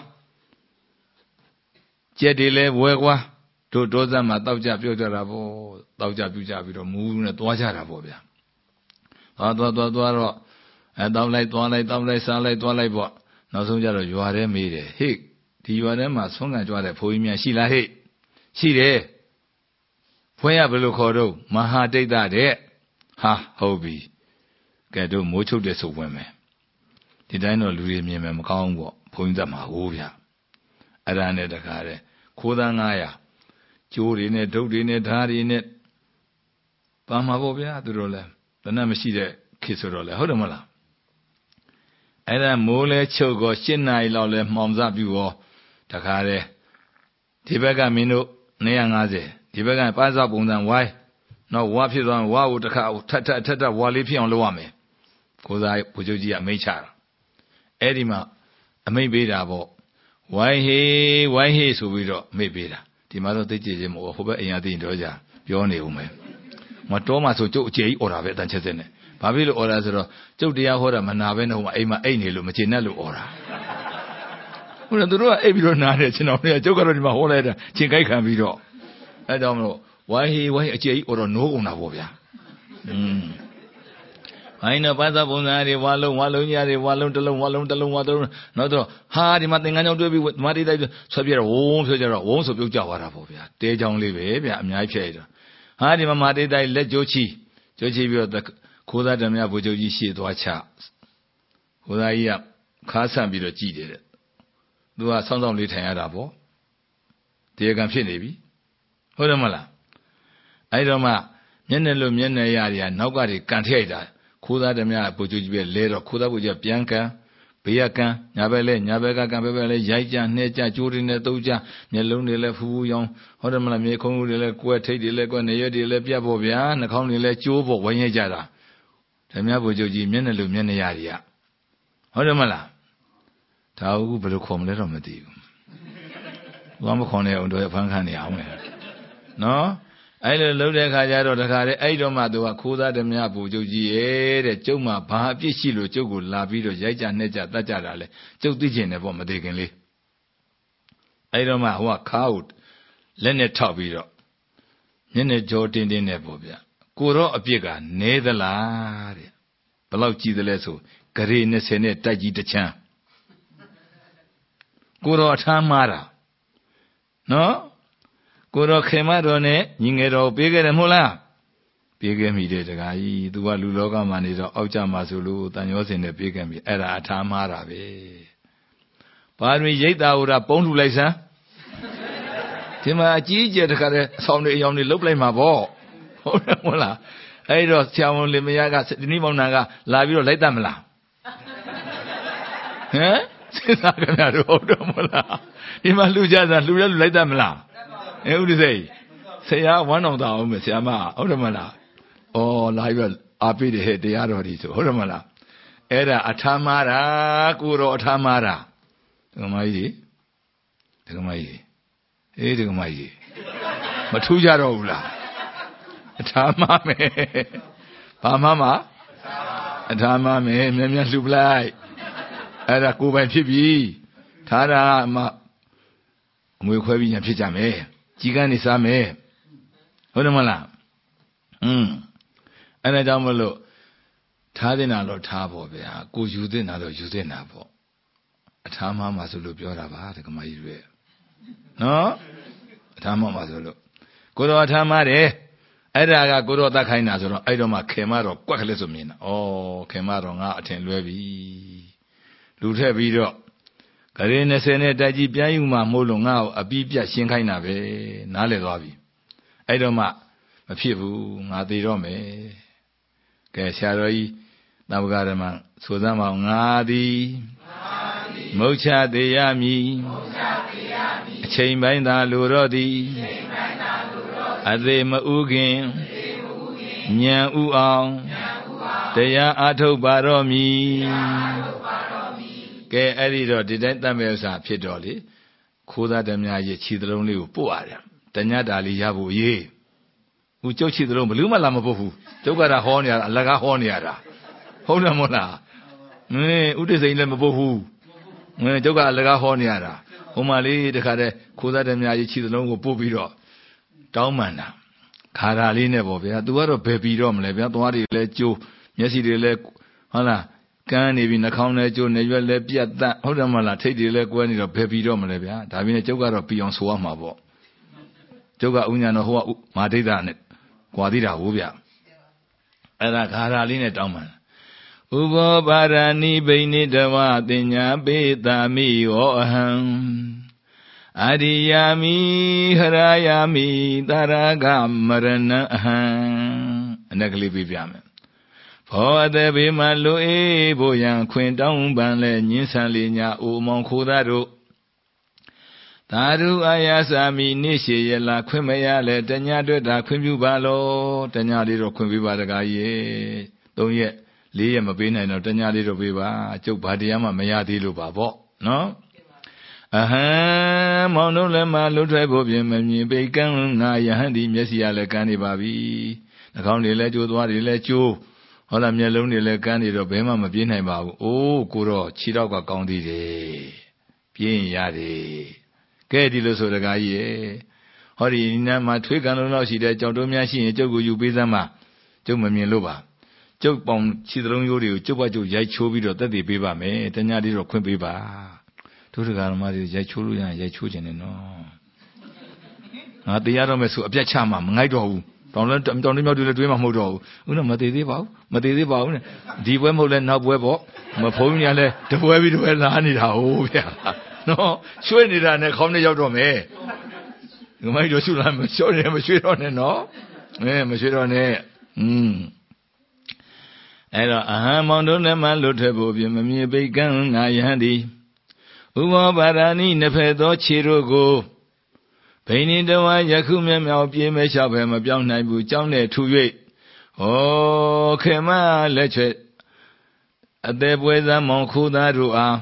ကြက်တွေလဲဝဲကွာတို့ဒေါသမှာတောက်ကြပြုတ်ကြတာပေါ့တောက်ကြပြုတ်ကြပြီးတော့မူးနဲ့သွားကြတာပေါ့ဗျာသွားသွားသွားသွားတော့အဲတောက်လိုက်သွားလိုက်တောက်လိုက်စားလိုက်သွားလိုက်ပေါ့နောက်ဆုံးကြတော့ရွာထဲမေးတယ်ဟေ့ဒီရွာထဲမှာဆွမ်းခံကြွားတဲ့ဘိုးကြီးများရှိလားဟေ့ရှိတယ်ဖွင့်ရဘယ်လိုခေါ်တော့မဟာဒိဋ္ဌတဲ့ဟာဟုတ်ပြီကဲတို့မိုးချုပ်တဲ့ဆိုဝင်မယ်ဒီတိုင်းတော့လူတွေမြင်မယ်မကောင်းဘူးပေါ့ဘုန်းကြီးသက်မှာဟိုးဗျအဲ့ဒါနဲ့တခါတဲ့ခိုးသား၅ရာကျိုးတွေနဲ့ဒုတ်တွေနဲ့ဓားတွေနဲ့ပါမှာပေါ့ဗျာသူတို့လည်းတဏှတ်မရှိတဲ့ခေတ်ဆိုတော့လေဟုတ်တယ်မလားအဲ့ဒါမိုးလဲချုပ်ကော၈နာရီလောက်လဲမှောင်စပြူရောတခါတဲ့ဒီဘက်ကမင်းတို့၂၅၀ဒီဘက်ကပါးစပုံစံဝိုင်းတော့ဝါဖြစ်သွားဝါကိုတခါထပ်ထပ်ထပ်ထပ်ဝါလေးဖြစ်အောင်လုပ်ရမယ်ကိုစားဘုချုပ်ကြီးကအမိန့်ချတာအဲ့ဒီမှာအမိန့်ပေးတာပေါ့ဝိုင်းဟေးဝိုင်းဟေးဆိုပြီးတော့အမိန့်ပေးတာဒီမှာတော့သိကြချင်းမဟုတ်ဟိုဘက်အိမ်ရသိရင်တော့ကြာပြောနေဦးမယ်မတော်မှဆိုကျုပ်အကျေကြီးអော်တာပဲအတန်ချက်စက်နဲ့ဘာဖြစ်လို့អော်တာဆိုတော့ကျုပ်တရားဟောတာမနာပဲနဲ့ဟိုမှာအိမ်မှာအိတ်နေလို့မကျေနပ်လို့អော်တာဟုတ်တယ်သူတို့ကအိတ်ပြီးတော့နားတယ်ကျွန်တော်တို့ကကျုပ်ကတော့ဒီမှာဟောလိုက်တာချင်းကြိုက်ခံပြီးတော့အဲကြောင့်မလို့ဝိုင်းဟေးဝိုင်းအကျေကြီးអော်တော့နိုးကုန်တာပေါ့ဗျာอืมဟိုင်းတော့ပါသပုံစံတွေဝါလုံးဝါလုံးကြီးတွေဝါလုံးတစ်လုံးဝါလုံးတစ်လုံးဝါတစ်လုံးနောက်တော့ဟာဒီမှာသင်္ကန်းကြောင့်တွဲပြီးဓမ္မတိတိုက်ဆွဲပြတော့ဝုန်းဆွဲကြတော့ဝုန်းဆိုပြုတ်ကြသွားတာပေါ့ဗျာတဲချောင်းလေးပဲဗျာအများကြီးဖြစ်ရတော့ဟာဒီမှာမာတိတိုက်လက်ကြိုးချီကြိုးချီပြီးတော့ခိုးသားဓမ္မဘုချုပ်ကြီးရှေ့သွားချခိုးသားကြီးကခါဆန့်ပြီးတော့ကြည်တယ်တဲ့သူကဆောင်းဆောင်းလေးထိုင်ရတာပေါ့တရားကံဖြစ်နေပြီဟုတ်တယ်မလားအဲ့တော့မှမျက်နှာလို့မျက်နှာရတွေကနောက်ကတွေကန်ထည့်လိုက်တာခိုးသားဓမ္မဘုချုပ်ကြီးပဲလဲတော့ခိုးသားဘုရားပြန်ကန်ဘေးကကန်ညာဘက်လဲညာဘက်ကကန်ဘက်ဘက်လဲရိုက်ကြနှဲကြကြိုးတွေနဲ့တုပ်ကြမျက်လုံးတွေလဲဖူးဖူးရောင်ဟုတ်တယ်မလားမြေခုံးတွေလဲကွဲထိတ်တွေလဲကွဲနေရွက်တွေလဲပြတ်ဖို့ဗျာနှာခေါင်းတွေလဲကျိုးဖို့ဝိုင်းရိုက်ကြတာဓမ္မဘုချုပ်ကြီးမျက်နှာလို့မျက်နှာရတွေကဟုတ်တယ်မလားဒါဟုတ်ဘယ်လိုခေါ်မလဲတော့မသိဘူးဘာမခေါ်နေအောင်တော့ဖန်ခန့်နေအောင်လေနော်အဲ့လိုလုပ်တဲ့ခါကျတော့တခါလေအဲ့တော့မှသူကခိုးသားဓမြပူကျုပ်ကြီးရဲ့တဲ့ကျုပ်မှဘာအပြစ်ရှိလို့ကျုပ်ကိုလာပြီးတော့ရိုက်ကြနှက်ကြတတ်ကြတာလေကျုပ်သိချင်တယ်ပေါ့မသိခင်လေးအဲ့တော့မှဟိုကခါ့ကိုလက်နဲ့ထောက်ပြီးတော့မျက်နှာကြောတင်းတင်းနဲ့ပေါ့ဗျကိုတော့အပြစ်ကနဲသလားတဲ့ဘယ်လောက်ကြည်သလဲဆိုဂရေ၂၀နဲ့တိုက်ကြီးတစ်ချမ်းကိုတော့အထားမှားတာနော်ကိုတော့ခေမတော်နဲ့ညီငယ်တော်ပေးခဲ့တယ်မဟုတ်လားပေးခဲ့မိတယ်တခါကြီးသူကလူလောကမှာနေတော့အောက်ကြမှာဆိုလို့တန်ရောစင်နဲ့ပေးခဲ့မိအဲ့ဒါအထားမှားတာပဲဘာတွေရိတ်တာဟိုတာပုံးလှူလိုက်စမ်းဒီမှာအကြီးအကျယ်တခါတည်းအဆောင်တွေအယောင်တွေလုတ်လိုက်မှာပေါ့ဟုတ်တယ်မဟုတ်လားအဲ့တော့ဆရာဝန်လင်မယားကဒီနေ့မောင်နှံကလာပြီးတော့လိုက်တတ်မလားဟမ်စဉ်းစားကြရတော့ဟုတ်တော့မလားဒီမှာလှူကြတာလှူရလှူလိုက်တတ်မလားအဲဥဒိစိတ်ဆရာဝမ်းတော်တောင်းမယ်ဆရာမဟုတ်တယ်မလားဩလာပြီးအားပေးတယ်ဟဲ့တရားတော်ဒီဆိုဟုတ်တယ်မလားအဲ့ဒါအထာမာတာကိုတော့အထာမာတာဒကမကြီးဒကမကြီးအေးဒကမကြီးမထူးကြတော့ဘူးလားအထာမာမယ်ဘာမှမအထာမာမယ်မြတ်မြတ်လှူပလိုက်အဲ့ဒါကိုယ်ပိုင်ဖြစ်ပြီထားတာမှအမွေခွဲပြီးညာဖြစ်ကြမယ်ကြီးကန်းနေစားမယ်ဟုတ်တယ်မလားอืมအဲ့ဒါကြောင့်မလို့ထားတင်တာတော့ထားဖို့ဗျာကိုယူတင်တာတော့ယူတင်တာပေါ့အထားမှမှဆိုလို့ပြောတာပါဒကမကြီးတွေနော်အထားမှမှဆိုလို့ကိုတော့အထားမှတယ်အဲ့ဒါကကိုတော့တတ်ခိုင်းတာဆိုတော့အဲ့တော့မှခင်မတော့ကွက်ကလေးဆိုမြင်တာဩခင်မတော့ငါအထင်လွဲပြီလူထက်ပြီးတော့ဂရေ၂၀နဲ့တိုက်ကြီးပြန်ယူမှမို့လို့ငါ့ကိုအပီးပြတ်ရှင်းခိုင်းတာပဲနားလည်သွားပြီအဲ့တော့မှမဖြစ်ဘူးငါသေးတော့မယ်ကဲဆရာတော်ကြီးသဗ္ဗကဓမ္မဆိုစမ်းပါအောင်ငါသည်မုတ်ချသေးရမည်အချိန်ပိုင်းသာလိုတော့သည်အသေးမဥခင်ဉာဏ်ဥအောင်တရားအားထုတ်ပါတော့မည်ကဲအဲ့ဒီတော့ဒီတိုင်းတတ်မဲ့ဥစ္စာဖြစ်တော့လေခိုးသားဓမြရဲ့ခြေသလုံးလေးကိုပို့ရတယ်တညတာလေးရဖို့ရေးဦးကျုပ်ခြေသလုံးဘလူးမလာမပို့ဘူးကျုပ်ကတာဟောနေရတာအလကားဟောနေရတာဟုတ်တယ်မဟုတ်လားမင်းဥဒိစိန်လည်းမပို့ဘူးမင်းကျုပ်ကအလကားဟောနေရတာဟိုမှာလေးတခါတည်းခိုးသားဓမြရဲ့ခြေသလုံးကိုပို့ပြီးတော့တောင်းပန်တာခါရာလေးနဲ့ပေါ့ဗျာ तू ကတော့ဘယ်ပြီးတော့မလဲဗျာသွားတွေလည်းကျိုးမျက်စိတွေလည်းဟုတ်လားကန်းနေပြီနှာခေါင်းလည်းကျိုးနေရွက်လည်းပြတ်တတ်ဟုတ်တယ်မလားထိတ်တွေလည်းကွဲနေတော့ဘယ်ပြီးတော့မလဲဗျာဒါပြင်းနဲ့ကျုပ်ကတော့ပြီးအောင်ဆိုရမှာပေါ့ကျုပ်ကဥညာတော်ဟိုကမာဒိဋ္ဌနဲ့ကွာသေးတာဟုတ်ဗျာအဲ့ဒါခါရာလေးနဲ့တောင်းပန်ဥဘောပါရဏိဘိနိတဝတင်ညာပေတာမိဟောအဟံအရိယာမိဟရာယာမိတာရဂမရဏအဟံအနက်ကလေးပြပြမယ်ဘောအသက်ဘေးမှာလူအေးဖို့ရန်ခွင်တောင်းပန်လဲညင်းဆန်လေးညာအိုမောင်ခိုးသားတို့သာဓုအာယာစာမိနေရှိရလာခွင့်မရလဲတညာတွေ့တာခွင့်ပြုပါလောတညာလေးတော့ခွင့်ပေးပါတကားကြီးသုံးရက်လေးရက်မပေးနိုင်တော့တညာလေးတော့ပေးပါကျုပ်ဘာတရားမှမရသေးလို့ပါပေါ့နော်အဟံမောင်တို့လည်းမလွတ်ထွက်ဖို့ပြင်မမြင်ပိတ်ကန်းငါယဟန်ဒီမျက်စိရလည်းကန်းနေပါပြီနှာခေါင်းတွေလည်းကျိုးသွားတွေလည်းကျိုးဟောလာမျက်လုံးတွေလည်းကန်းနေတော့ဘယ်မှမပြေးနိုင်ပါဘူးအိုးကိုတော့ခြေတော့ကကောင်းသေးတယ်ပြေးရင်ရတယ်ကဲဒီလိုဆိုတကားကြီးရဲ့ဟောဒီနားမှာထွေးကံလုံးလောက်ရှိတဲ့ကြောင်တိုးများရှိရင်ကျုပ်ကိုယူပေးစမ်းပါကျုပ်မမြင်လို့ပါကျုပ်ပေါင်ခြေသလုံးရိုးတွေကိုကျုပ်ကကျုပ်ရိုက်ချိုးပြီးတော့တက်တည်ပေးပါမယ်တညာလေးတော့ခွင့်ပေးပါတို့တကားဓမ္မတွေရိုက်ချိုးလို့ရရင်ရိုက်ချိုးခြင်းနဲ့နော်ငါတရားတော့မယ်ဆိုအပြတ်ချမှာမငိုက်တော့ဘူးတောင်လည်းတောင်တမြောက်တွေလည်းတွေးမှာမဟုတ်တော့ဘူးဦးနော်မသေးသေးပါဘူးမသေးသေးပါဘူးနဲ့ဒီပွဲမဟုတ်လဲနောက်ပွဲပေါ့မဖုံးညာလဲတပွဲပြီးတပွဲလာနေတာဟုတ်ဗျာနော်ရွှေ့နေတာနဲ့ခေါင်းနဲ့ရောက်တော့မယ်ငမိုက်တို့ရှုလာမလျှော့နေမရွှေ့တော့နဲ့နော်အဲမရွှေ့တော့နဲ့อืมအဲ့တော့အဟံမောင်တို့လည်းမလွတ်ထွက်ဖို့ပြင်မမြင်ပိတ်ကန်းငါယဟန်သည်ဥဘောပါရဏိနှစ်ဖက်သောခြေတို့ကိုဘိနိတဝါယခုမျက်မှောက်ပြေးမဲလျှောက်ပဲမပြောင်းနိုင်ဘူးကြောင်းနဲ့ထူ၍ဟောခေမလက်ချွဲအသေးပွဲသားမောင်ခိုးသားတို့အား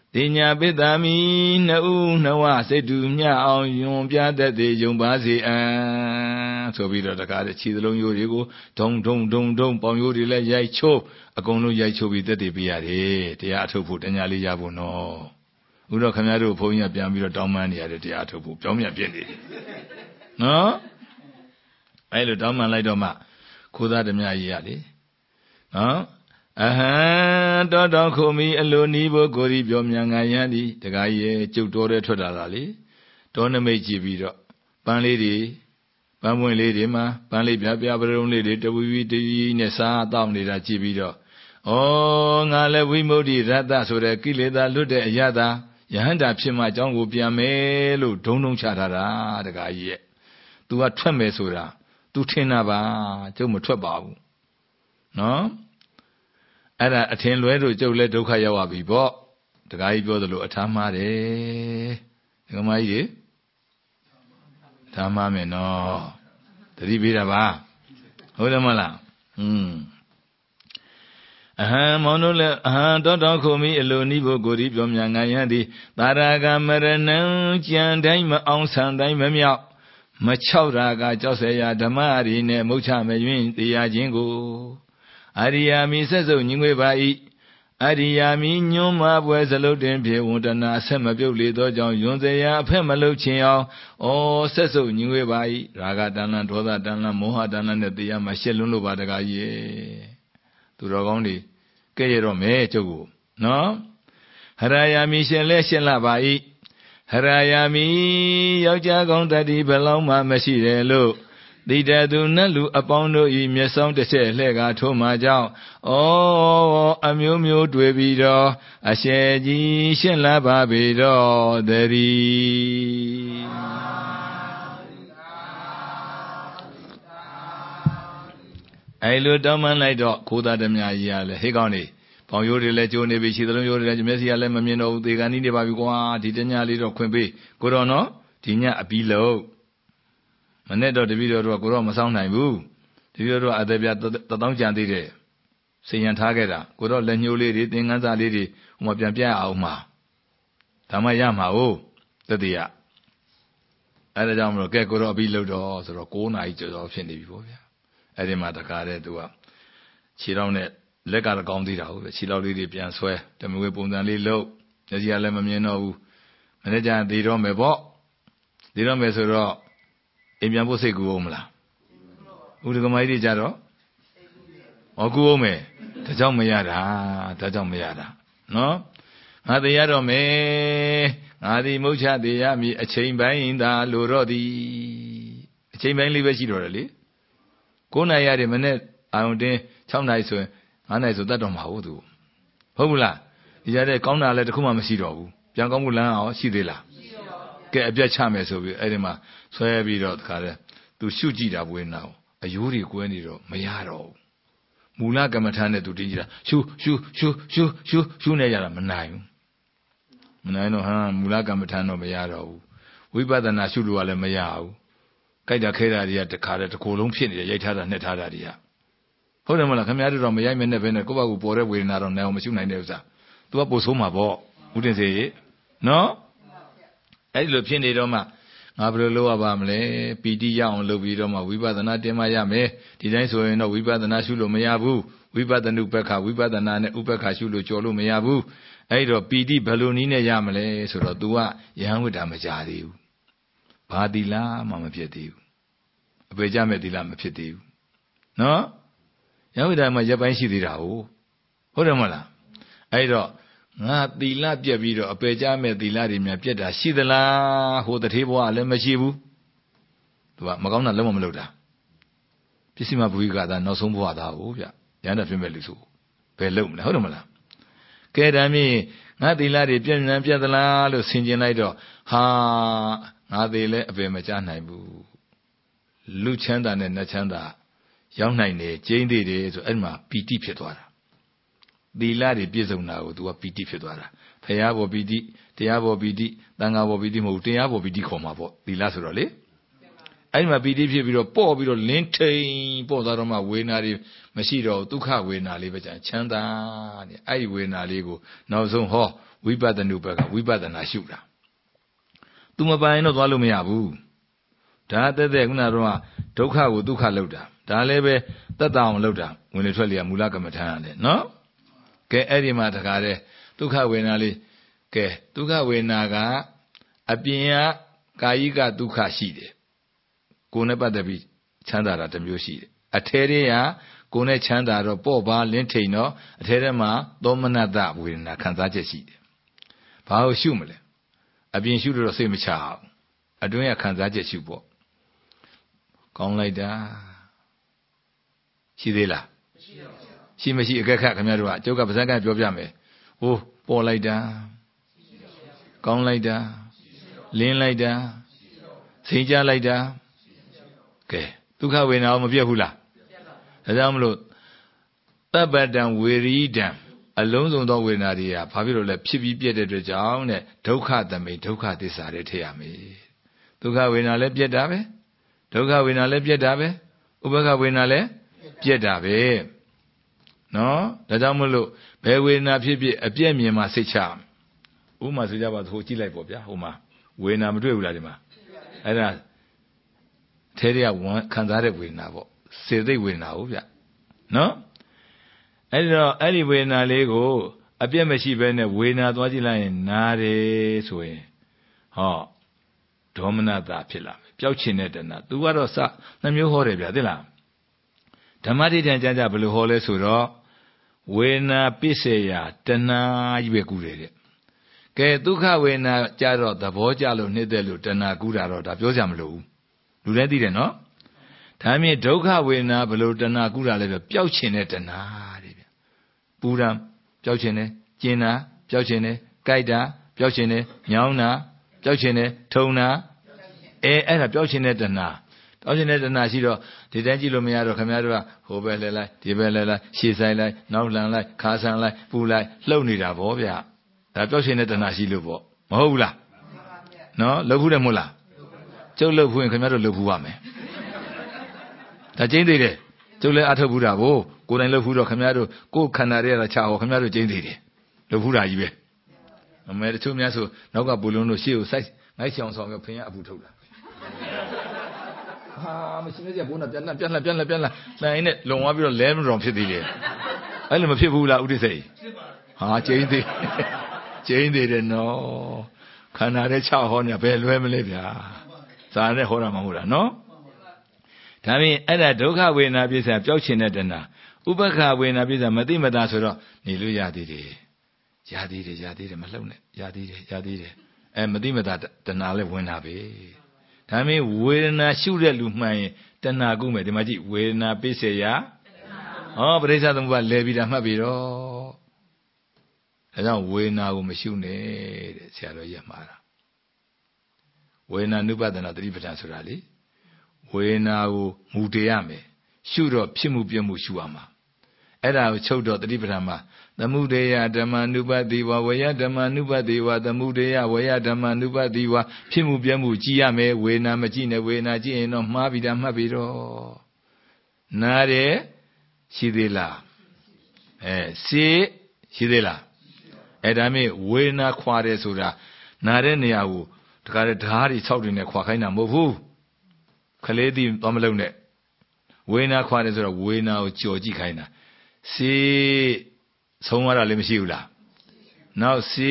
တေညာပိတ္တမိနှစ်ဦးနှစ်ဝစိတ်တူမျှအောင်ယွန်ပြတတ်သေးယုံပါစေအံဆိုပြီးတော့တကားတဲ့ခြေစလုံးရိုးတွေကိုဒုံဒုံဒုံဒုံပေါင်ရိုးတွေလည်းရိုက်ချိုးအကုန်လုံးရိုက်ချိုးပြီးတက်တည်ပြရတယ်တရားအထုတ်ဖို့တညာလေးရဖို့နော်ဥတော့ခင်ဗျားတို့ဘုန်းကြီးကပြန်ပြီးတော့တောင်းပန်နေရတယ်တရားအထုတ်ဖို့ပြောင်းပြန်ပြစ်နေတယ်နော်အဲ့လိုတောင်းပန်လိုက်တော့မှခိုးသားဓမြကြီးရလေနော်အဟံတောတောခုမိအလိုနီးဖို့ကိုရီပြောမြန်ငံရန်ဒီတခါကြီးရဲ့ကျုပ်တော်တဲ့ထွက်လာတာလေတောနမိတ်ကြည့်ပြီးတော့ပန်းလေးတွေပန်းပွင့်လေးတွေမှာပန်းလေးပြပြပရုံလေးတွေတဝီဝီတဝီနဲ့စားတောက်နေတာကြည့်ပြီးတော့ဩငါလည်းဝိမု ക്തി ရတ္တဆိုတဲ့ကိလေသာလွတ်တဲ့အရသာယဟန္တာဖြစ်မှအကြောင်းကိုပြန်မယ်လို့ဒုံဒုံချထားတာတခါကြီးရဲ့ तू ကထွက်မယ်ဆိုတာ तू ထင်တာပါကျုပ်မထွက်ပါဘူးနော်အဲ့ဒါအထင်လွဲတို့ကျုပ်လည်းဒုက္ခရောက်ရပြီပေါ့တခါကြီးပြောသလိုအထာမှားတယ်ဒကမကြီးအထာမှားမယ်နော်တတိပေးတာပါဟုတ်တယ်မလားอืมအဟံမောင်တို့လည်းအဟံတောတောခုမိအလိုနိဘုကိုရီပြောမြန်ငံရန်သည်တာရာဂမရဏံကြံတိုင်းမအောင်ဆံတိုင်းမမြောက်မချောက်ရာကကြောက်เสียရာဓမ္မအရီနဲ့မုတ်ချမယွင်းတရားခြင်းကိုအရိယာမိဆက်စုပ်ညီငွေပါ၏အရိယာမိညွန်းမပွဲစလုတ်တင်ဖြင့်ဝန္တနာအဆက်မပြုတ်လေသောကြောင့်ယွန်เสียရာအဖက်မလုတ်ချင်အောင်ဩဆက်စုပ်ညီငွေပါ၏ရာဂတဏ္ဍဒေါသတဏ္ဍမောဟတဏ္ဍနဲ့တရားမှာရှက်လွန်းလို့ပါတကားကြီးသူတော်ကောင်းတွေကဲ့ရတော့မဲကျုပ်ကိုနော်ဟရယာမိရှင်လဲရှင်းလာပါ၏ဟရယာမိယောက်ျားကောင်းတတ္တိဘယ်လောက်မှမရှိတယ်လို့တိတသူနတ်လူအပေါင်းတို့ဤမျက်စောင်းတစ်ချက်လှဲ့ကထိုးမှကြောင့်ဩအမျိုးမျိုးတွေ့ပြီးတော့အရှယ်ကြီးရှင်းလာပါပေတော့တည်းအဲ့လိုတောင်းပန်လိုက်တော့ခိုးသားဓမြကြီးရလဲဟေးကောင်းနေပေါင်ရိုးတွေလည်းကျိုးနေပြီခြေသလုံးရိုးတွေလည်းမျက်စိကလည်းမမြင်တော့ဘူးသေကန်ကြီးနေပါပြီကွာဒီတညလေးတော့ခွင့်ပေးကိုတော်နော်ဒီညအပြီးလို့မနဲ့တော့တပည့်တော်တို့ကကိုတော့မဆောင်နိုင်ဘူးတပည့်တော်တို့အသက်ပြတသောင်းကြံသေးတယ်စိန်ရန်ထားခဲ့တာကိုတော့လက်ညှိုးလေးတွေသင်္ကန်းစာလေးတွေဟိုမှာပြန်ပြအောင်မှာဒါမှရမှာဟုတ်တတိယအဲဒါကြောင့်မလို့ကဲကိုတော့အပြီးလို့တော့ဆိုတော့၉နာရီကျော်ကျော်ဖြစ်နေပြီပေါ့ဗျာအဲ့ဒီမှာတခါတည်းသူကခြေထောက်နဲ့လက်ကလည်းကောင်းသေးတာဟုတ်ပဲခြေထောက်လေးတွေပြန်ဆွဲဓမ္မဝေပုံစံလေးလုပ်မျက်စိကလည်းမမြင်တော့ဘူးမနေ့ကျသေတော့မယ်ပေါ့သေတော့မယ်ဆိုတော့အိမ်ပြန်ဖို့စိတ်ကူအောင်မလားဥဒကမကြီးတွေကြတော့ဟောကူအောင်မယ်ဒါကြောင့်မရတာဒါကြောင့်မရတာနော်ငါသေရတော့မယ်ငါဒီမုတ်ချသေးရမည်အချိန်ပိုင်းသာလိုတော့သည်အချိန်ပိုင်းလေးပဲရှိတော့တယ်လေ၉နာရီရတယ်မနေ့အာရုံတင်း၆နာရီဆိုရင်၅နာရီဆိုတတ်တော့မှာဟုတ်သူဟုတ်ဘူးလားဒီကြတဲ့ကောင်းတာလည်းတခုမှမရှိတော့ဘူးပြန်ကောင်းမှုလမ်းအောင်ရှိသေးလားကဲအပြတ်ချမယ်ဆိုပြီးအဲ့ဒီမှာဆွဲပြီးတော့တခါတည်းသူရှုကြည့်တာဘွေးနာအယိုးတွေကွဲနေတော့မရတော့ဘူးမူလကမ္မထာနဲ့သူတင်းကြည့်တာရှုရှုရှုရှုရှုရှုနေကြတာမနိုင်ဘူးမနိုင်တော့ဟာမူလကမ္မထာတော့မရတော့ဘူးဝိပဿနာရှုလို့ကလည်းမရဘူးကြိုက်တာခဲတာတွေကတခါတည်းတစ်ကိုယ်လုံးဖြစ်နေတယ်ရိုက်ထားတာနှက်ထားတာတွေကဟုတ်တယ်မလားခင်ဗျားတို့တော့မရိုက်မနဲ့ပဲနဲ့ကိုယ့်ဘက်ကိုပေါ်တဲ့ဝေဒနာတော့နိုင်အောင်မရှိနိုင်တဲ့ဥစ္စာ तू ကပို့ဆိုးမှာပေါ့ဦးတင်စေနော်အဲ့ဒီလိုဖြစ်နေတော့မှငါဘယ်လိုလုပ်ရပါမလဲပီတိရအောင်လုပ်ပြီးတော့မှဝိပဿနာတင်မရမယ်ဒီတိုင်းဆိုရင်တော့ဝိပဿနာရှုလို့မရဘူးဝိပဿနုပက္ခဝိပဿနာနဲ့ဥပက္ခရှုလို့ကြော်လို့မရဘူးအဲ့တော့ပီတိဘယ်လိုနည်းနဲ့ရမလဲဆိုတော့ तू ကယဟန်ဝိတ္တမကြသေးဘူးဘာသီလမှမဖြစ်သေးဘူးအပေကြမဲ့သီလမဖြစ်သေးဘူးနော်ယဟန်ဝိတ္တမှာရပ်ပိုင်းရှိသေးတာဟုတ်ဟုတ်တယ်မလားအဲ့တော့ငါသီလပြက်ပြီးတော့အပေကြမဲ့သီလတွေများပြက်တာရှိသလားဟိုတထေးဘဝလည်းမရှိဘူးသူကမကောင်းတာလုံးဝမလုပ်တာပစ္စည်းမဘူရိကသာနောက်ဆုံးဘဝသားဟုတ်ဗျရဟန္တာဖြစ်မဲ့လူဆိုဘယ်လုံးမလဲဟုတ်တယ်မလားကဲဒါမြင်ငါသီလတွေပြက်မြန်ပြက်သလားလို့ဆင်ခြင်လိုက်တော့ဟာငါသေးလဲအပေမကြနိုင်ဘူးလူချမ်းသာနဲ့နတ်ချမ်းသာရောက်နိုင်တယ်ကျင်းသေးတယ်ဆိုအဲ့မှာပီတိဖြစ်သွားတာသီလတွေပြည့်စုံတာကို तू ကပီတိဖြစ်သွားတာဖရာဘောပီတိတရားဘောပီတိသံဃာဘောပီတိမဟုတ်တရားဘောပီတိခေါ်မှာပေါ့သီလဆိုတော့လေအဲ့ဒီမှာပီတိဖြစ်ပြီးတော့ပေါ့ပြီးတော့လင်းထိန်ပေါ့သွားတော့မှဝေဒနာတွေမရှိတော့ဒုက္ခဝေဒနာလေးပဲချမ်းသာတဲ့အဲ့ဒီဝေဒနာလေးကိုနောက်ဆုံးဟောဝိပဿနုဘက်ကဝိပဿနာရှုတာသူမပိုင်တော့သွားလို့မရဘူးဒါတက်တဲ့ခုနကတော့ဒုက္ခကိုဒုက္ခလောက်တာဒါလည်းပဲသက်သာအောင်လောက်တာဝင်လေထွက်လေမူလကမ္မထာရတယ်နော်ကဲအဲ့ဒီမှာတခါတည်းဒုက္ခဝေဒနာလေးကဲဒုက္ခဝေဒနာကအပြင်ကကာယိကဒုက္ခရှိတယ်ကိုယ်နဲ့ပတ်သက်ပြီးချမ်းသာတာတစ်မျိုးရှိတယ်အထဲတည်းကကိုယ်နဲ့ချမ်းသာတော့ပေါ့ပါလင်းထိန်တော့အထဲထဲမှာသောမနတဝေဒနာခံစားချက်ရှိတယ်ဘာလို့ရှုမလဲအပြင်ရှုလို့စိတ်မချအောင်အတွင်းကခံစားချက်ရှုပေါ့ကောင်းလိုက်တာရှိသေးလားရှိမရှိအကက်ခတ်ခင်ဗျားတို့ကအကျုပ်ကပါဇက်ကပြောပြမယ်ဟိုးပေါ်လိုက်တာကောင်းလိုက်တာလင်းလိုက်တာစိတ်ကြလိုက်တာကဲဒုက္ခဝေဒနာမပြတ်ဘူးလားဒါကြောင့်မလို့တပ္ပတံဝေရိဒံအလုံးစုံသောဝေဒနာတွေကဘာဖြစ်လို့လဲဖြစ်ပြီးပြတ်တဲ့အတွက်ကြောင့်တဲ့ဒုက္ခသမိန်ဒုက္ခသစ္စာတွေထည့်ရမယ်ဒုက္ခဝေဒနာလည်းပြတ်တာပဲဒုက္ခဝေဒနာလည်းပြတ်တာပဲဥပ္ပခဝေဒနာလည်းပြတ်တာပဲနော်ဒါကြောင့်မလို့ဘယ်ဝေဒနာဖြစ်ဖြစ်အပြည့်မြင်မှစိတ်ချဥပမာဆိုကြပါစို့ကြည့်လိုက်ပေါ့ဗျာဟိုမှာဝေဒနာမတွေ့ဘူးလားဒီမှာအဲ့ဒါထဲထဲကဝန်ခံစားတဲ့ဝေဒနာပေါ့စေတသိက်ဝေဒနာဟုတ်ဗျနော်အဲ့ဒီတော့အဲ့ဒီဝေဒနာလေးကိုအပြည့်မရှိဘဲနဲ့ဝေဒနာသွားကြည့်လိုက်ရင်နားတယ်ဆိုရင်ဟောဒေါမနတာဖြစ်လာမယ်ပျောက်ချင်တဲ့တဏှာ तू ကတော့စနှမျိုးဟောတယ်ဗျာသိလားဓမ္မတိတံကြကြဘယ်လိုဟောလဲဆိုတော့ဝေဒနာပစ္စေယတဏှာကြီးပဲကူတယ်တဲ့ကဲဒုက္ခဝေဒနာကြတော့သဘောကြလို့နှိမ့်သက်လို့တဏှာကူတာတော့ဒါပြောကြမလို့ဘူးလူလည်းသိတယ်နော်ဒါမြင်ဒုက္ခဝေဒနာဘယ်လိုတဏှာကူတာလဲဆိုပျောက်ချင်တဲ့တဏှာတဲ့ဗျပူတာပျောက်ချင်တယ်ကျင်တာပျောက်ချင်တယ်ကြိုက်တာပျောက်ချင်တယ်ညောင်းတာပျောက်ချင်တယ်ထုံတာအဲအဲ့ဒါပျောက်ချင်တဲ့တဏှာပျောက်ချင်တဲ့တဏှာရှိတော့ဒီတိုင်းကြည့်လို့မရတော့ခင်ဗျားတို့ကဟိုဘက်လဲလိုက်ဒီဘက်လဲလိုက်ရှေ့ဆိုင်လိုက်နောက်လှန်လိုက်ခါဆန်လိုက်ပူလိုက်လှုပ်နေတာဗောဗျဒါပျောက်ချင်တဲ့တဏှာရှိလို့ဗောမဟုတ်ဘူးလားနော်လှုပ်ခုတယ်မဟုတ်လားကျုပ်လှုပ်ခုရင်ခင်ဗျားတို့လှုပ်ခုပါမယ်ဒါကျင်းသေးတယ်ကျုပ်လည်းအထုတ်ဘူးတာကိုကိုယ်တိုင်လှုပ်ခုတော့ခင်ဗျားတို့ကိုယ်ခန္ဓာတွေကချဟောခင်ဗျားတို့ကျင်းသေးတယ်လှုပ်ခုတာကြီးပဲအမေတချို့များဆိုနောက်ကပူလုံးတို့ရှေ့ကိုစိုက်ငိုက်ချောင်ဆောင်ပြီးဖင်ရအပူထုတ်တာဟာမရှိနေကြဘုန်းတော်ပြန်လာပြန်လာပြန်လာပြန်လာနိုင်နဲ့လုံသွားပြီးတော့လဲမတော်ဖြစ်သေးတယ်အဲ့လိုမဖြစ်ဘူးလားဥဒိစိတ်ဟာကျင်းသေးကျင်းသေးတယ်နော်ခန္ဓာတဲ့ချဟောနေဘယ်လွဲမလဲဗျာဇာနဲ့ဟောတာမဟုတ်လားနော်ဒါဖြင့်အဲ့ဒါဒုက္ခဝေဒနာပြစ္ဆာပျောက်ချင်တဲ့တဏှာဥပ္ပခဝေဒနာပြစ္ဆာမသိမသာဆိုတော့နေလို့ရသေးတယ်ရသေးတယ်ရသေးတယ်မလှုပ်နဲ့ရသေးတယ်ရသေးတယ်အဲမသိမသာတဏှာလည်းဝင်တာပဲဒါမင်းဝေဒနာရှုတဲ့လူမှန်ရင်တဏှာကုမယ်ဒီမှာကြည့်ဝေဒနာပိစေယဟောပရိစ္ဆသမုပ္ပါလဲပြီးတာမှတ်ပြီးတော့ဒါကြောင့်ဝေဒနာကိုမရှုနဲ့တဲ့ဆရာတော်ကြီးမှားတာဝေဒနာနုပဒနာသတိပဋ္ဌာန်ဆိုတာလေဝေဒနာကိုမူတည်ရမယ်ရှုတော့ဖြစ်မှုပြမှုရှုရမှာအဲ့ဒါကိုချုပ်တော့သတိပဋ္ဌာန်မှာသမုဒေယဓမ္မနုပတိဝဝေယဓမ္မနုပတိဝသမုဒေယဝေယဓမ္မနုပတိဝဖြစ်မှုပြမှုကြည်ရမယ်ဝေဒနာမကြည့်နဲ့ဝေဒနာကြည့်ရင်တော့မှားပြီးတာမှတ်ပြီးတော့နားတယ်ရှိသေးလားအဲစေရှိသေးလားအဲ့ဒါမျိုးဝေဒနာခွာတယ်ဆိုတာနားတဲ့နေရာကိုတခါတည်းဓာတ်တွေ၆တွေနဲ့ခွာခိုင်းတာမဟုတ်ဘူးခလေးတီသွားမလုံးနဲ့ဝေဒနာခွာတယ်ဆိုတော့ဝေဒနာကိုကြော်ကြည့်ခိုင်းတာစေဆုံးသွားတာလည်းမရှိဘူးလားနောက်စေ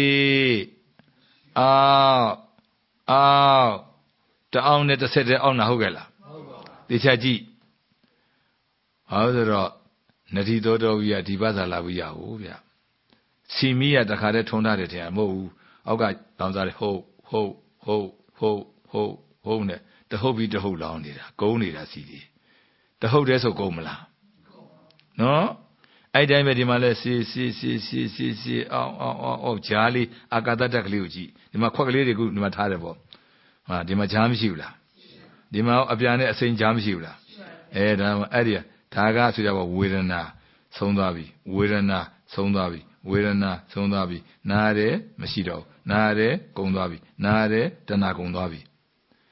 အောက်အောက်တအောင်နဲ့တစ်ဆက်တည်းအောက်နာဟုတ်ကဲ့လားသေချာကြည့်ဟောဆိုတော့နတိတော်တော်ကြီးကဒီပါဇာလာဘူးရဟုတ်ဗျစီမီကတခါတည်းထုံးထားတယ်တဲ့မဟုတ်ဘူးအောက်ကလောင်စားတယ်ဟုတ်ဟုတ်ဟုတ်ဟုတ်ဟုတ်ဟုတ်နဲ့တဟုတ်ပြီးတဟုတ်လောင်နေတာကုန်းနေတာစီဒီတဟုတ်တဲ့ဆိုကုန်းမလားနော်အဲ့တိုင်းပဲဒီမှာလဲစီစီစီစီစီစီအောင်အောင်အောင်အောင်ဂျားလေးအာကာသတက်ကလေးကိုကြည့်ဒီမှာခွက်ကလေးတွေကဒီမှာထားတယ်ပေါ့ဟာဒီမှာဂျားမရှိဘူးလားဒီမှာအပြာနဲ့အစိမ်းဂျားမရှိဘူးလားအဲဒါအဲ့ဒီဒါကဆိုကြပါဝေဒနာဆုံးသွားပြီဝေဒနာဆုံးသွားပြီဝေဒနာဆုံးသွားပြီနားတယ်မရှိတော့နားတယ်ကုန်သွားပြီနားတယ်တဏှာကုန်သွားပြီ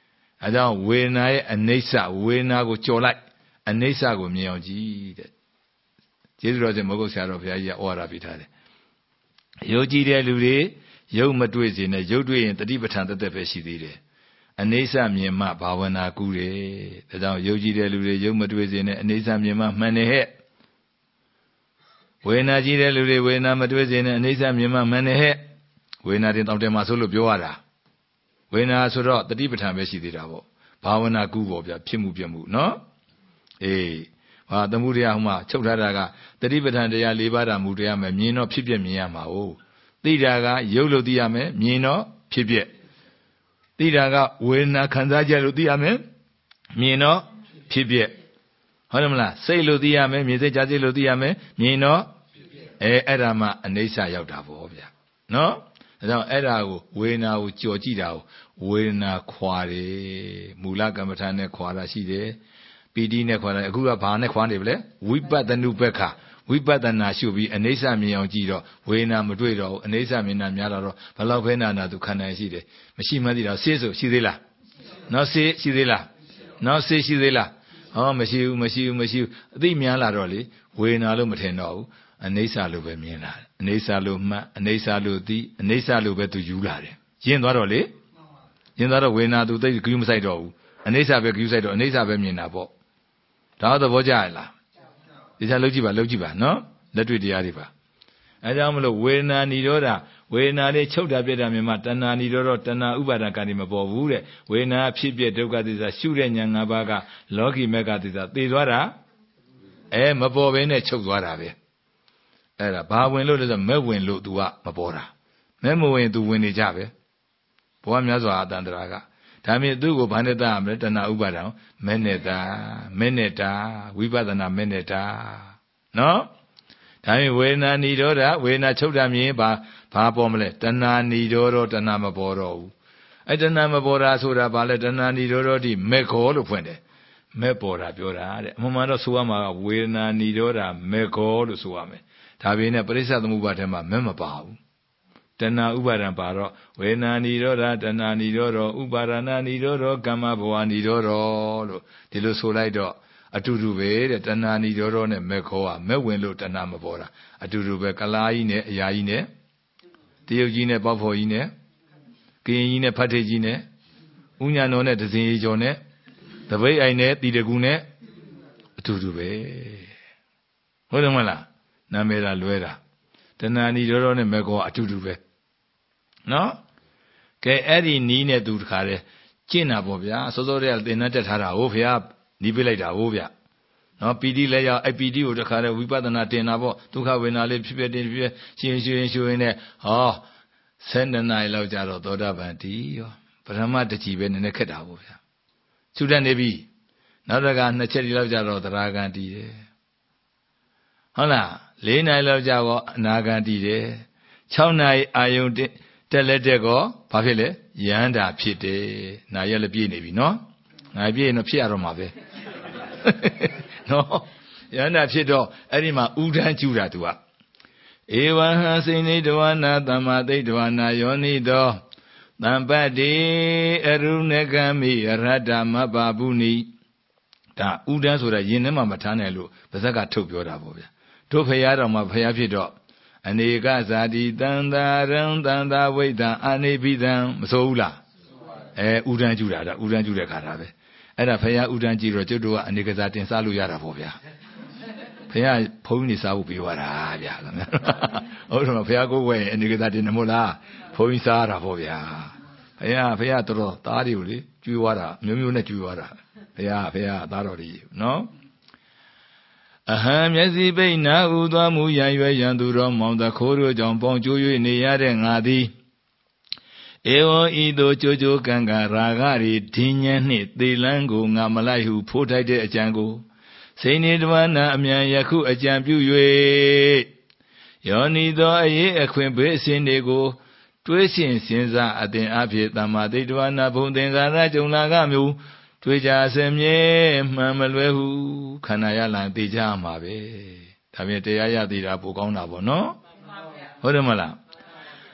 အဲကြောင့်ဝေဒနာရဲ့အနိစ္စဝေဒနာကိုကြော်လိုက်အနိစ္စကိုမြင်အောင်ကြည့်တဲ့ကျေးဇူးတော်ရှင်မဟုတ်ဆရာတော်ဘုရားကြီးကဩဝါဒပေးထားတယ်ယုံကြည်တဲ့လူတွေရုပ်မတွေ့စေနဲ့ရုပ်တွေ့ရင်တတိပဋ္ဌာန်တက်တက်ပဲရှိသေးတယ်အနိစ္စမြင်မှဘာဝနာကူးတယ်ဒါကြောင့်ယုံကြည်တဲ့လူတွေရုပ်မတွေ့စေနဲ့အနိစ္စမြင်မှမှန်တယ်ဟဲ့ဝေဒနာကြည့်တဲ့လူတွေဝေဒနာမတွေ့စေနဲ့အနိစ္စမြင်မှမှန်တယ်ဟဲ့ဝေဒနာတင်တောင်တယ်မှာဆိုလို့ပြောရတာဝေဒနာဆိုတော့တတိပဋ္ဌာန်ပဲရှိသေးတာပေါ့ဘာဝနာကူးပေါ့ဗျာဖြစ်မှုပြမှုနော်အေးဟာသမှုတရားဟိုမှာချုပ်ထားတာကတတိပဋ္ဌာန်တရား၄ပါးတာမူတရားမယ်မြင်တော့ဖြစ်ပြမြင်ရမှာ哦သိတာကရုပ်လို့သိရမယ်မြင်တော့ဖြစ်ပြသိတာကဝေဒနာခံစားချက်လို့သိရမယ်မြင်တော့ဖြစ်ပြဟုတ်တယ်မလားစိတ်လို့သိရမယ်မြင်စိတ်ကြားစိတ်လို့သိရမယ်မြင်တော့အဲအဲ့ဒါမှအနိစ္စရောက်တာပေါ့ဗျာနော်ဒါကြောင့်အဲ့ဒါကိုဝေဒနာကိုကြော်ကြည့်တာကိုဝေဒနာခွာတယ်မူလကမ္မထာနဲ့ခွာတာရှိတယ်ပီတိနဲ့ခွာတယ်အခုကဘာနဲ့ခွာနေပြီလဲဝိပဿနုပ္ပခဝိပဿနာရှုပြီးအနိစ္စမြင်အောင်ကြည့်တော့ဝေဒနာမတွေ့တော့ဘူးအနိစ္စမြင်တာများတော့ဘယ်လောက်ပဲနာနာသူခန္ဓာရှိတယ်မရှိမှသိတော့ဆေးဆိုရှိသေးလားနော်ဆေးရှိသေးလားနော်ဆေးရှိသေးလားဟောမရှိဘူးမရှိဘူးမရှိဘူးအသိများလာတော့လေဝေဒနာလို့မထင်တော့ဘူးအနိစ္စလို့ပဲမြင်လာတယ်အနိစ္စလို့မှတ်အနိစ္စလို့သိအနိစ္စလို့ပဲသူယူလာတယ်ရင့်သွားတော့လေရင့်သွားတော့ဝေဒနာသူသိဂရုမစိုက်တော့ဘူးအနိစ္စပဲဂရုစိုက်တော့အနိစ္စပဲမြင်တာပေါ့ဒါတော့သဘောကျရလားဒီစားလုပ်ကြည့်ပါလုပ်ကြည့်ပါနော်လက်တွေ့တရားတွေပါအဲကြောင့်မလို့ဝေဒနာនិရောဓဝေဒနာလေးချုပ်တာပြတ်တာမြင်မှတဏှာនិရောဓတဏှာဥပါဒကံတွေမပေါ်ဘူးတဲ့ဝေဒနာဖြစ်ပြဒုက္ခသစ္စာရှုတဲ့ဉာဏ်၅ပါးကလောကီမေဃသစ္စာသိသွားတာအဲမပေါ်ဘဲနဲ့ချုပ်သွားတာပဲအဲ့ဒါဘာဝင်လို့လဲဆိုမဲ့ဝင်လို့ तू ကမပေါ်တာမဲ့မဝင် तू ဝင်နေကြပဲဘဝများစွာအတန်တရာကဒါမြင်သူ့ကိုဘာနဲ့တတ်ရမလဲတဏှာဥပါဒံမဲ့နဲ့တာမဲ့နဲ့တာဝိပဿနာမဲ့နဲ့တာနော်ဒါမြင်ဝေဒနာនិရောဓဝေဒနာချုပ်တာမြင်ဘာဘာပေါ်မလဲတဏှာនិရောဓတဏှာမပေါ်တော့ဘူးအဲ့တဏှာမပေါ်တာဆိုတာဘာလဲတဏှာនិရောဓတိမဲ့ခောလို့ဖွင့်တယ်မဲ့ပေါ်တာပြောတာတဲ့အမှန်မှန်တော့ဆိုရမှာကဝေဒနာនិရောဓမဲ့ခောလို့ဆိုရမယ်ဒါပေမဲ့ပရိစ္ဆသမုပ္ပါဒ်ထဲမှာမဲ့မပါဘူးတဏှာဥပါဒံပါတော့ဝေဒနာនិရောဓတဏှာនិရောဓဥပါဒနာនិရောဓကမ္မဘဝនិရောဓလို့ဒီလိုဆိုလိုက်တော့အတူတူပဲတဲ့တဏှာនិရောဓနဲ့မဲ့ခောကမဲ့ဝင်လို့တဏှာမပေါ်တာအတူတူပဲကလားကြီးနဲ့အရာကြီးနဲ့တရုတ်ကြီးနဲ့ပေါက်ဖော်ကြီးနဲ့ကရင်ကြီးနဲ့ဖတ်ထေကြီးနဲ့ဥညာတော်နဲ့ဒဇင်ကြီးကျော်နဲ့တပိတ်အိုင်နဲ့တီတကူနဲ့အတူတူပဲဟုတ်တယ်မလားနာမည်လာလွဲတာတဏှာនិရောဓနဲ့မဲ့ခောအတူတူပဲနော်ကဲအဲ့ဒီနီးနဲ့သူတခါလဲကျင့်တာပေါ့ဗျာစောစောတည်းကသင်္นานတက်ထားတာဟိုဖះနီးပေးလိုက်တာဟိုဗျနော်ပီတိလဲရောက်အဲ့ပီတိကိုတခါလဲဝိပဿနာတင်တာပေါ့ဒုက္ခဝေဒနာလေးဖြစ်ဖြစ်တင်ဖြစ်ရှင်ရှင်ရှင်ရှင်နဲ့ဟောဆယ်နှစ်နာရီလောက်ကြာတော့သောတာပန်တည်ရောပထမတချီပဲနည်းနည်းခက်တာပေါ့ဗျာချူတတ်နေပြီနောက်တကနှစ်ချက်ဒီလောက်ကြာတော့သရဂံတည်တယ်ဟုတ်လားလေးနာရီလောက်ကြာတော့အနာဂံတည်တယ်၆နာရီအာယုန်တက်လက်တက်ကောဘာဖြစ်လဲယန္တာဖြစ်တယ်နာရက်လည်းပြည့်နေပြီနော်ငါပြည့်ရင်တော့ဖြစ်ရတော့မှာပဲနော်ယန္တာဖြစ်တော့အဲ့ဒီမှာဥဒန်းကျူတာသူကဧဝံဟံစိနေတဝနာသမ္မာသိတဝနာယောနိတောတံပတ္တိအရုဏကမိအရတ္တမပပုနိဒါဥဒန်းဆိုတာယင်ထဲမှာမထားနိုင်လို့ပါဇက်ကထုတ်ပြောတာပေါ့ဗျာတို့ဖရာတော်မှာဖရာဖြစ်တော့အနေကဇာတိတန်တာရံတန်တာဝိတံအာနိပိတံမဆိုဘူးလားအဲဥဒန်းကျူတာဒါဥဒန်းကျူတဲ့ခါတာပဲအဲ့ဒါဖရာဥဒန်းကြည့်တော့ကျွတ်တို့ကအနေကစားတင်စားလို့ရတာပေါ့ဗျာဖရာဘုန်းကြီးနေစားဖို့ပြေးသွားတာဗျာဟုတ်တယ်မဖရာကိုဝဲအနေကစားတင်တယ်မို့လားဘုန်းကြီးစားရတာပေါ့ဗျာဖရာဖရာတော်တော်သားတွေကိုလေကျွေးသွားတာမျိုးမျိုးနဲ့ကျွေးသွားတာဖရာဖရာသားတော်တွေနော်အဟံမျက်စိပိတ်နာဥသွားမှုရန်ရွယ်ရန်သူတော်မောင်တခိုးတို့ကြောင့်ပေါင်ကျိုး၍နေရတဲ့ငါသည်ဧဝံဤသို့ကြိုးကြိုးကံကရာဂရီဒင်းညံနှင့်သေလန်းကိုငါမလိုက်ဟုဖိုးထိုက်တဲ့အကြံကိုစိနေတဝနာအမြန်ယခုအကြံပြု၍ယောနီသောအရေးအခွင့်ဘေးအစဉ်တွေကိုတွေးရှင်စဉ်းစားအသင်အဖြစ်သမ္မာတိတဝနာဘုံသင်္ကာရကြုံလာကမျိုးတွေ့ကြစမြဲမှန်မလွဲဟုခန္ဓာရလံသိကြမှာပဲဒါပြင်တရားရသေးတာပိုကောင်းတာပေါ့နော်ဟုတ်တယ်မလား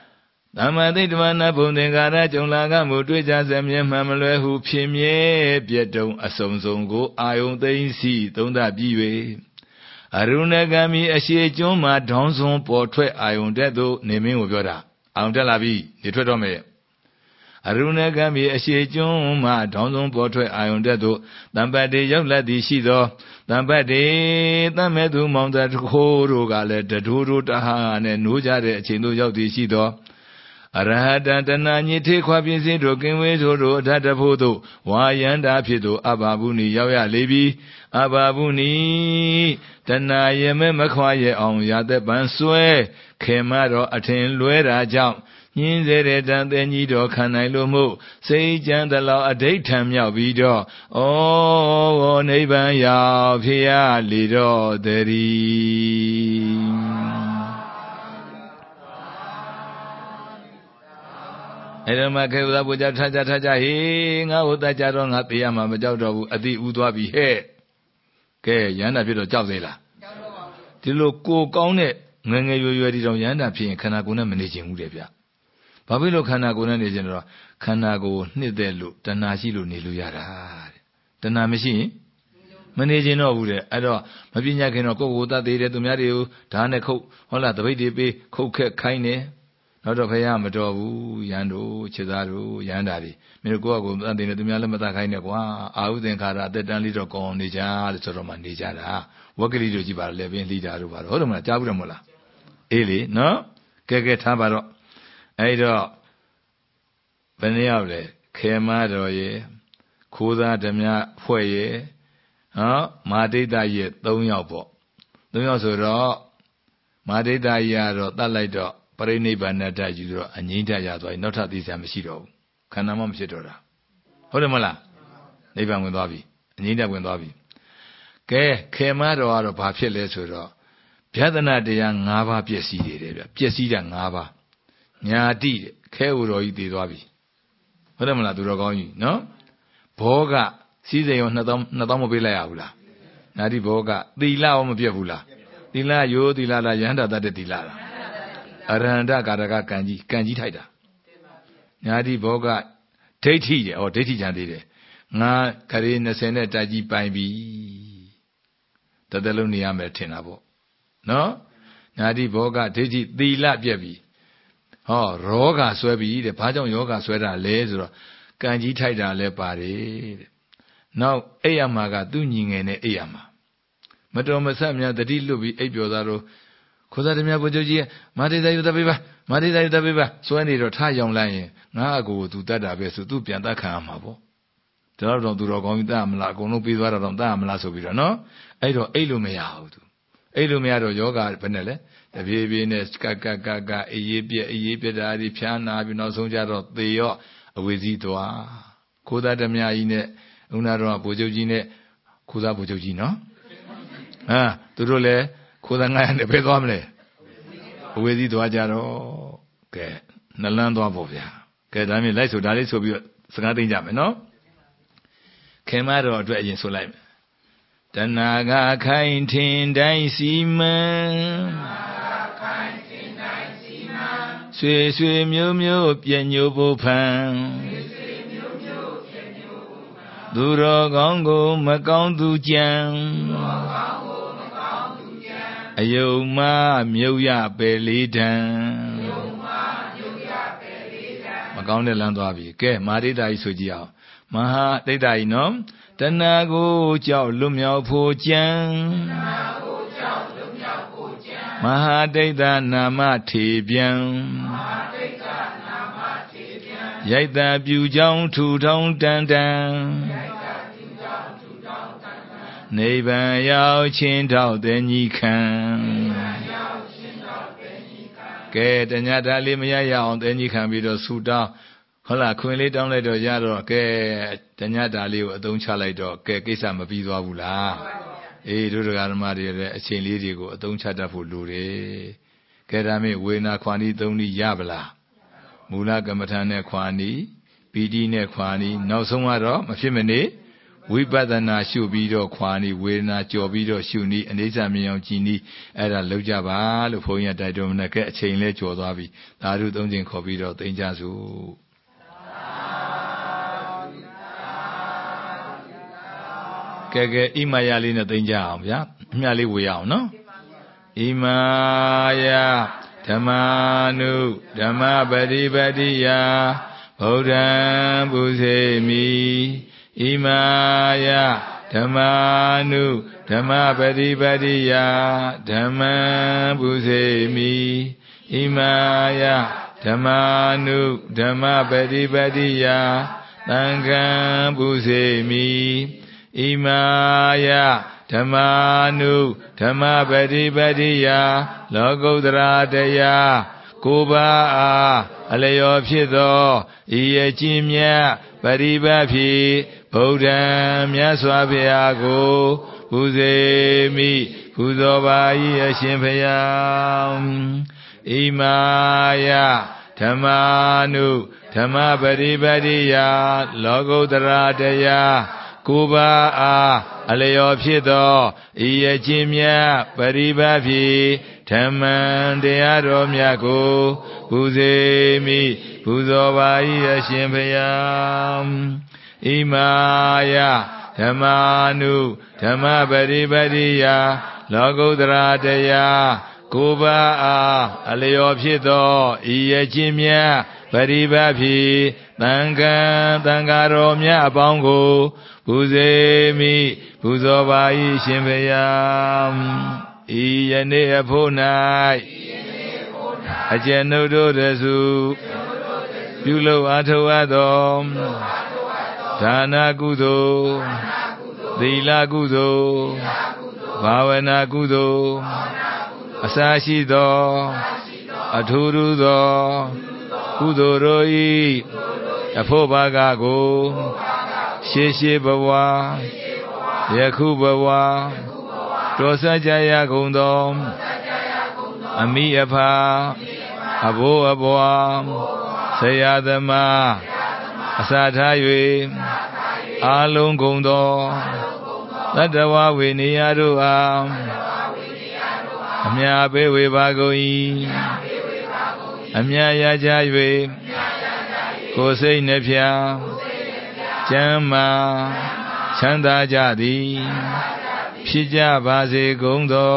သမ္မာသိတ္တဝနာဘုံသင်္ကာရကြုံလာကမှုတွေ့ကြစမြဲမှန်မလွဲဟုဖြစ်မြဲပြတ်တုံအစုံစုံကိုအာယုံသိမ့်စီသုံးသပြီး၍အရုဏဂံမီအရှိကျွန်းမှာဒေါင်းစွန်ပေါ်ထွက်အာယုံတက်သို့နေမင်းကိုပြောတာအာယုံတက်လာပြီနေထွက်တော့မယ်အရုဏဂံမီအရှိကျွန်းမှာဒေါင်းစွန်ပေါ်ထွက်အာယုံတက်သို့တံပတ်တေရောက်လက်သည်ရှိသောတံပတ်တေတတ်မဲ့သူမောင်တခိုးတို့ကလည်းတဒိုးတို့တဟာနဲ့နိုးကြတဲ့အချိန်သို့ရောက်သည်ရှိသောအရဟတတဏညိထေခွာပြင်းစေတို့ကင်ဝေးတို့တို့အထတဖို့တို့ဝါယန္တာဖြစ်တို့အဘဗုနီရောက်ရလေပြီအဘဗုနီတဏယမဲမခွာရဲ့အောင်ရတဲ့ပန်းဆွဲခေမတော်အထင်လွဲတာကြောင့်ညင်းစေတဲ့တန်တဲ့ကြီးတော်ခံနိုင်လို့မို့စိတ်ကြမ်းတလောက်အဋိဋ္ဌံမြောက်ပြီးတော့ဩနိဗ္ဗာန်ရောက်ဖြစ်ရလေတော့တည်းအဲ့တော့မှခေဥသာပူကြထားကြထားကြဟေးငါ့ကိုတတ်ကြတော့ငါသိရမှာမကြောက်တော့ဘူးအတိဥသွားပြီဟဲ့ကဲရဟန္တာဖြစ်တော့ကြောက်သေးလားကြောက်တော့ပါဘူးဒီလိုကိုကောင်းတဲ့ငငယ်ရွယ်ရွယ်ဒီတော့ရဟန္တာဖြစ်ရင်ခန္ဓာကိုယ်နဲ့မနေချင်ဘူးတဲ့ဗျဘာဖြစ်လို့ခန္ဓာကိုယ်နဲ့နေချင်တော့ခန္ဓာကိုယ်နှစ်သက်လို့တဏှာရှိလို့နေလို့ရတာတဲ့တဏှာမရှိရင်မနေချင်တော့ဘူးတဲ့အဲ့တော့မပညာခင်တော့ကိုယ့်ကိုယ်တတ်သေးတယ်သူများတွေကိုဓာတ်နဲ့ခုတ်ဟုတ်လားတပိတ်တွေပေးခုတ်ခက်ခိုင်းတယ်နောက်တော့ဖះမတော်ဘူးရန်တို့ခြေသားတို့ရန်တာတွေမင်းတို့ကိုယ့်အကူတတ်တယ်သူများလည်းမတတ်ခိုင်းနဲ့ကွာအာဟုသင်္ခါရအသက်တန်းလေးတော့ကောင်းနေကြလို့ဆိုတော့မှနေကြတာဝက်ကလေးတို့ကြည့်ပါလေပင်လှီတာတို့ပါတော့ဟုတ်တယ်မလားကြားဘူးတယ်မဟုတ်လားအေးလေနော်ကဲကဲထားပါတော့အဲ့တော့ဘယ်နှယောက်လဲခေမတော်ရဲ့ခိုးသားဓမြဖွဲ့ရဲ့ဟောမာဒိဋ္ဌရဲ့သုံးယောက်ပေါ့သုံးယောက်ဆိုတော့မာဒိဋ္ဌကြီးကတော့တတ်လိုက်တော့ပရိနိဗ္ဗာန်တတ်ယူတော့အငြိမ့်တရသွားပြီနောက်ထပ်သိစရာမရှိတော့ဘူးခန္ဓာမှမဖြစ်တော့တာဟုတ်တယ်မလားနိဗ္ဗာန်ဝင်သွားပြီအငြိမ့်တဝင်သွားပြီကဲခေမတော်ကတော့ဘာဖြစ်လဲဆိုတော့ဗျသနာတရား၅ပါးပြည့်စည်တယ်တဲ့ဗျပြည့်စည်တာ၅ပါးညာတိတဲ့ခဲဥတော်ကြီးတည်သွားပြီဟုတ်တယ်မလားသူတော်ကောင်းကြီးနော်ဘောကစီးစိမ်ရောနှစ်သောင်းနှစ်သောင်းမပေးလိုက်ရဘူးလားညာတိဘောကသီလရောမပြတ်ဘူးလားသီလရိုးသီလလားယန္တာတတ်တဲ့သီလလားအရဟန္တကာရကကံကြီးကံကြီးထိုက်တာညာတိဘောကဒိဋ္ဌိရဲ့ဩဒိဋ္ဌိကြံသေးတယ်ငါခရီး၂၀နဲ့တက်ကြီးပိုင်ပြီတသက်လုံးနေရမယ်ထင်တာပေါ့နော်ညာတိဘောကဒိဋ္ဌိသီလပြက်ပြီဟောရောဂါဆွဲပြီတဲ့ဘာကြောင့်ယောဂဆွဲတာလဲဆိုတော့ကံကြီးထိုက်တာလဲပါတယ်တဲ့နောက်အိပ်ရမှာကသူ့ညီငယ်နဲ့အိပ်ရမှာမတော်မဆတ်များတတိလွတ်ပြီးအိပ်ပျော်သားတော့ခိုးသားဓမြဘုရားကြီးမာတိသာယုတပိပါမာတိသာယုတပိပါစွဲနေတော့ထားရောင်လိုက်ရင်ငါအကိုကိုသူတတ်တာပဲဆိုသူပြန်တတ်ခံရမှာပေါ့ဒါတော့သူတော်ကောင်းကြီးတတ်မလားအကုန်လုံးပြီးသွားတော့တတ်မလားဆိုပြီးတော့နော်အဲ့တော့အိပ်လို့မရဘူးသူအိပ်လို့မရတော့ယောဂဘယ်နဲ့လဲတပြေးပြေးနဲ့ကကကကအေးရေးပြက်အေးရေးပြက်တာဒီဖြားနာပြီးနောက်ဆုံးကြတော့သေရော့အဝေစီသွားခိုးသားဓမြကြီးနဲ့ဥနာတော်ဘုရားကြီးနဲ့ခိုးသားဘုရားကြီးနော်ဟာသူတို့လည်းခိုးသားငါးရနဲ့ပဲသွားမလဲအဝေစီသွားကြတော့ကဲနှလန်းသွားပေါ့ဗျာကဲဒါမျိုးလိုက်ဆိုဒါလေးဆိုပြီးတော့စကားသိမ့်ကြမယ်နော်ခင်မတော်အတွက်အရင်ဆိုလိုက်မယ်တဏှာကခိုင်ထင်တိုင်းစီမံဆွေဆွေမျိုးမျိုးပြညိုဖို့ဖန်သူတော်ကောင်းကိုမကောင်းသူကြံအယုံမမြုပ်ရပယ်လေးတံမကောင်းတဲ့လမ်းသွားပြီကဲမာဒိဋ္ဌာကြီးဆိုကြည့်အောင်မဟာဒိဋ္ဌာကြီးနော်တဏှာကိုကြောက်လွတ်မြောက်ဖို့ကြံမဟာဒိဋ္ဌာနာမထေပြန်ရိုက်တာပြူကြောင်းထူထောင်းတန်တန်နိဗ္ဗာန်ရောက်ချင်းထောက်တဲ့ညီခံကဲတညတာလေးမရရအောင်တဲ့ညီခံပြီးတော့ဆူတောင်းဟုတ်လားခွင်လေးတောင်းလိုက်တော့ရတော့ကဲတညတာလေးကိုအသုံးချလိုက်တော့ကဲကိစ္စမပြီးသွားဘူးလားအေးတို့တရားဓမ္မတွေလည်းအချိန်လေးတွေကိုအသုံးချတတ်ဖို့လိုတယ်ကဲဒါမဲ့ဝေနာခွာနီးသုံးနည်းရပါလားမူလကမ္မထာနဲ့ခွာနီးပီတိနဲ့ခွာနီးနောက်ဆုံးကတော့မဖြစ်မနေဝိပဿနာရှုပြီးတော့ခွာနေဝေဒနာကြော်ပြီးတော့ရှုနေအနေဆာမြင်အောင်ကြည်နေအဲ့ဒါလောက်ကြပါလို့ဘုန်းကြီးတိုက်တော်မနဲ့ကဲအချိန်လဲကြော်သွားပြီသာဓုသုံးချိန်ခေါ်ပြီးတော့သိမ့်ကြစို့ကဲကဲဣမာယလေးနဲ့သိမ့်ကြအောင်ဗျာအမြလေးဝေရအောင်နော်ဣမာယဓမ္မာနုဓမ္မပฏิပတိယဗုဒ္ဓံပုစေမိဣမာယဓမ္မာနုဓမ္မပฏิပတိယဓမ္မံပုစေမိဣမာယဓမ္မာနုဓမ္မပฏิပတိယသံဃံပုစေမိဣမာယဓမ္မာနုဓမ္မပฏิပတိယလောကုတ္တရာတရားကိုးပါးအားအလျော်ဖြစ်သောဤအကျင့်မြတ်ပရိပတ်ဖြင့်ဗုဒ္ဓံမြတ်စွာဘုရားကိုပူဇေမိပူဇော်ပါ၏အရှင်ဘုရားဣမာယဓမ္မာနုဓမ္မပฏิပတိယလောကုတ္တရာတရားကိုးပါးအားအလျော်ဖြစ်သောဤအကျင့်မြတ်ပရိပတ်ဖြင့်ဓမ္မံတရားတော်မြတ်ကိုပူဇေမိပူဇော်ပါ၏အရှင်ဘုရားဣမာယဓမ္မာနုဓမ္မပฏิပတိယလောကုတ္တရာတရားကိုးပါးအားအလျော်ဖြစ်သောဤအကျင့်မြတ်ပရိပတ်ဖြင့်သံဃံသံဃာတော်မြတ်အပေါင်းကိုပူဇေမိပူဇော်ပါ၏ရှင်ဘုရားဤယနေ့အဖို့၌အကျဉ်ုပ်တို့တစုပြုလုပ်အားထုတ်အပ်သောဒါနကုသိုလ်သီလကုသိုလ်ဘာဝနာကုသိုလ်အစရှိသောအထူးထူးသောကုသိုလ်တို့၏အဖို့ဘာကကိုရှေးရှေးဘဝယခုဘဝတော်စကြရကုန်သောအမိအဖအဘိုးအဘွားဆရာသမားအစာထား၍အာလုံးကုန်သောသတ္တဝဝေနေယတို့အားအမြတ်ပေးဝေပါကုန်၏အမြတ်ရကြ၍ကိုယ်စိတ်နှဖျားကျမ်းမာချမ်းသာကြသည်ဖြစ်ကြပါစေကုန်သော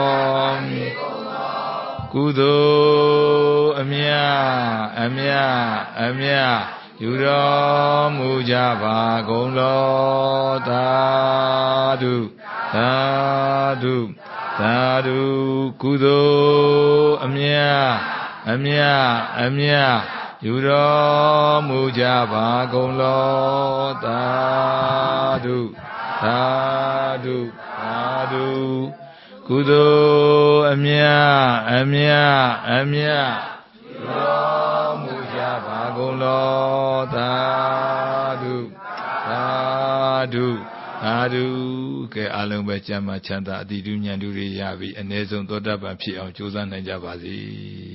ကုသိုလ်အမြတ်အမြတ်အမြတ်ယူတော်မူကြပါကုန်လောသာဓုသာဓုသာဓုကုသိုလ်အမြတ်အမြတ်အမြတ်ယူတော်မူကြပါကုန်လောသာဓုသာဓုသာဓုကုသိုလ်အမြတ်အမြတ်အမြတ်ယူတော်မူကြပါကုန်လောသာဓုသာဓုသာဓုကဲအလုံးပဲကျမ်းမာချမ်းသာအတိတုဉာဏ်တို့ရပြီအ ਨੇ ဆုံးသောတပန်ဖြစ်အောင်ကြိုးစားနိုင်ကြပါစေ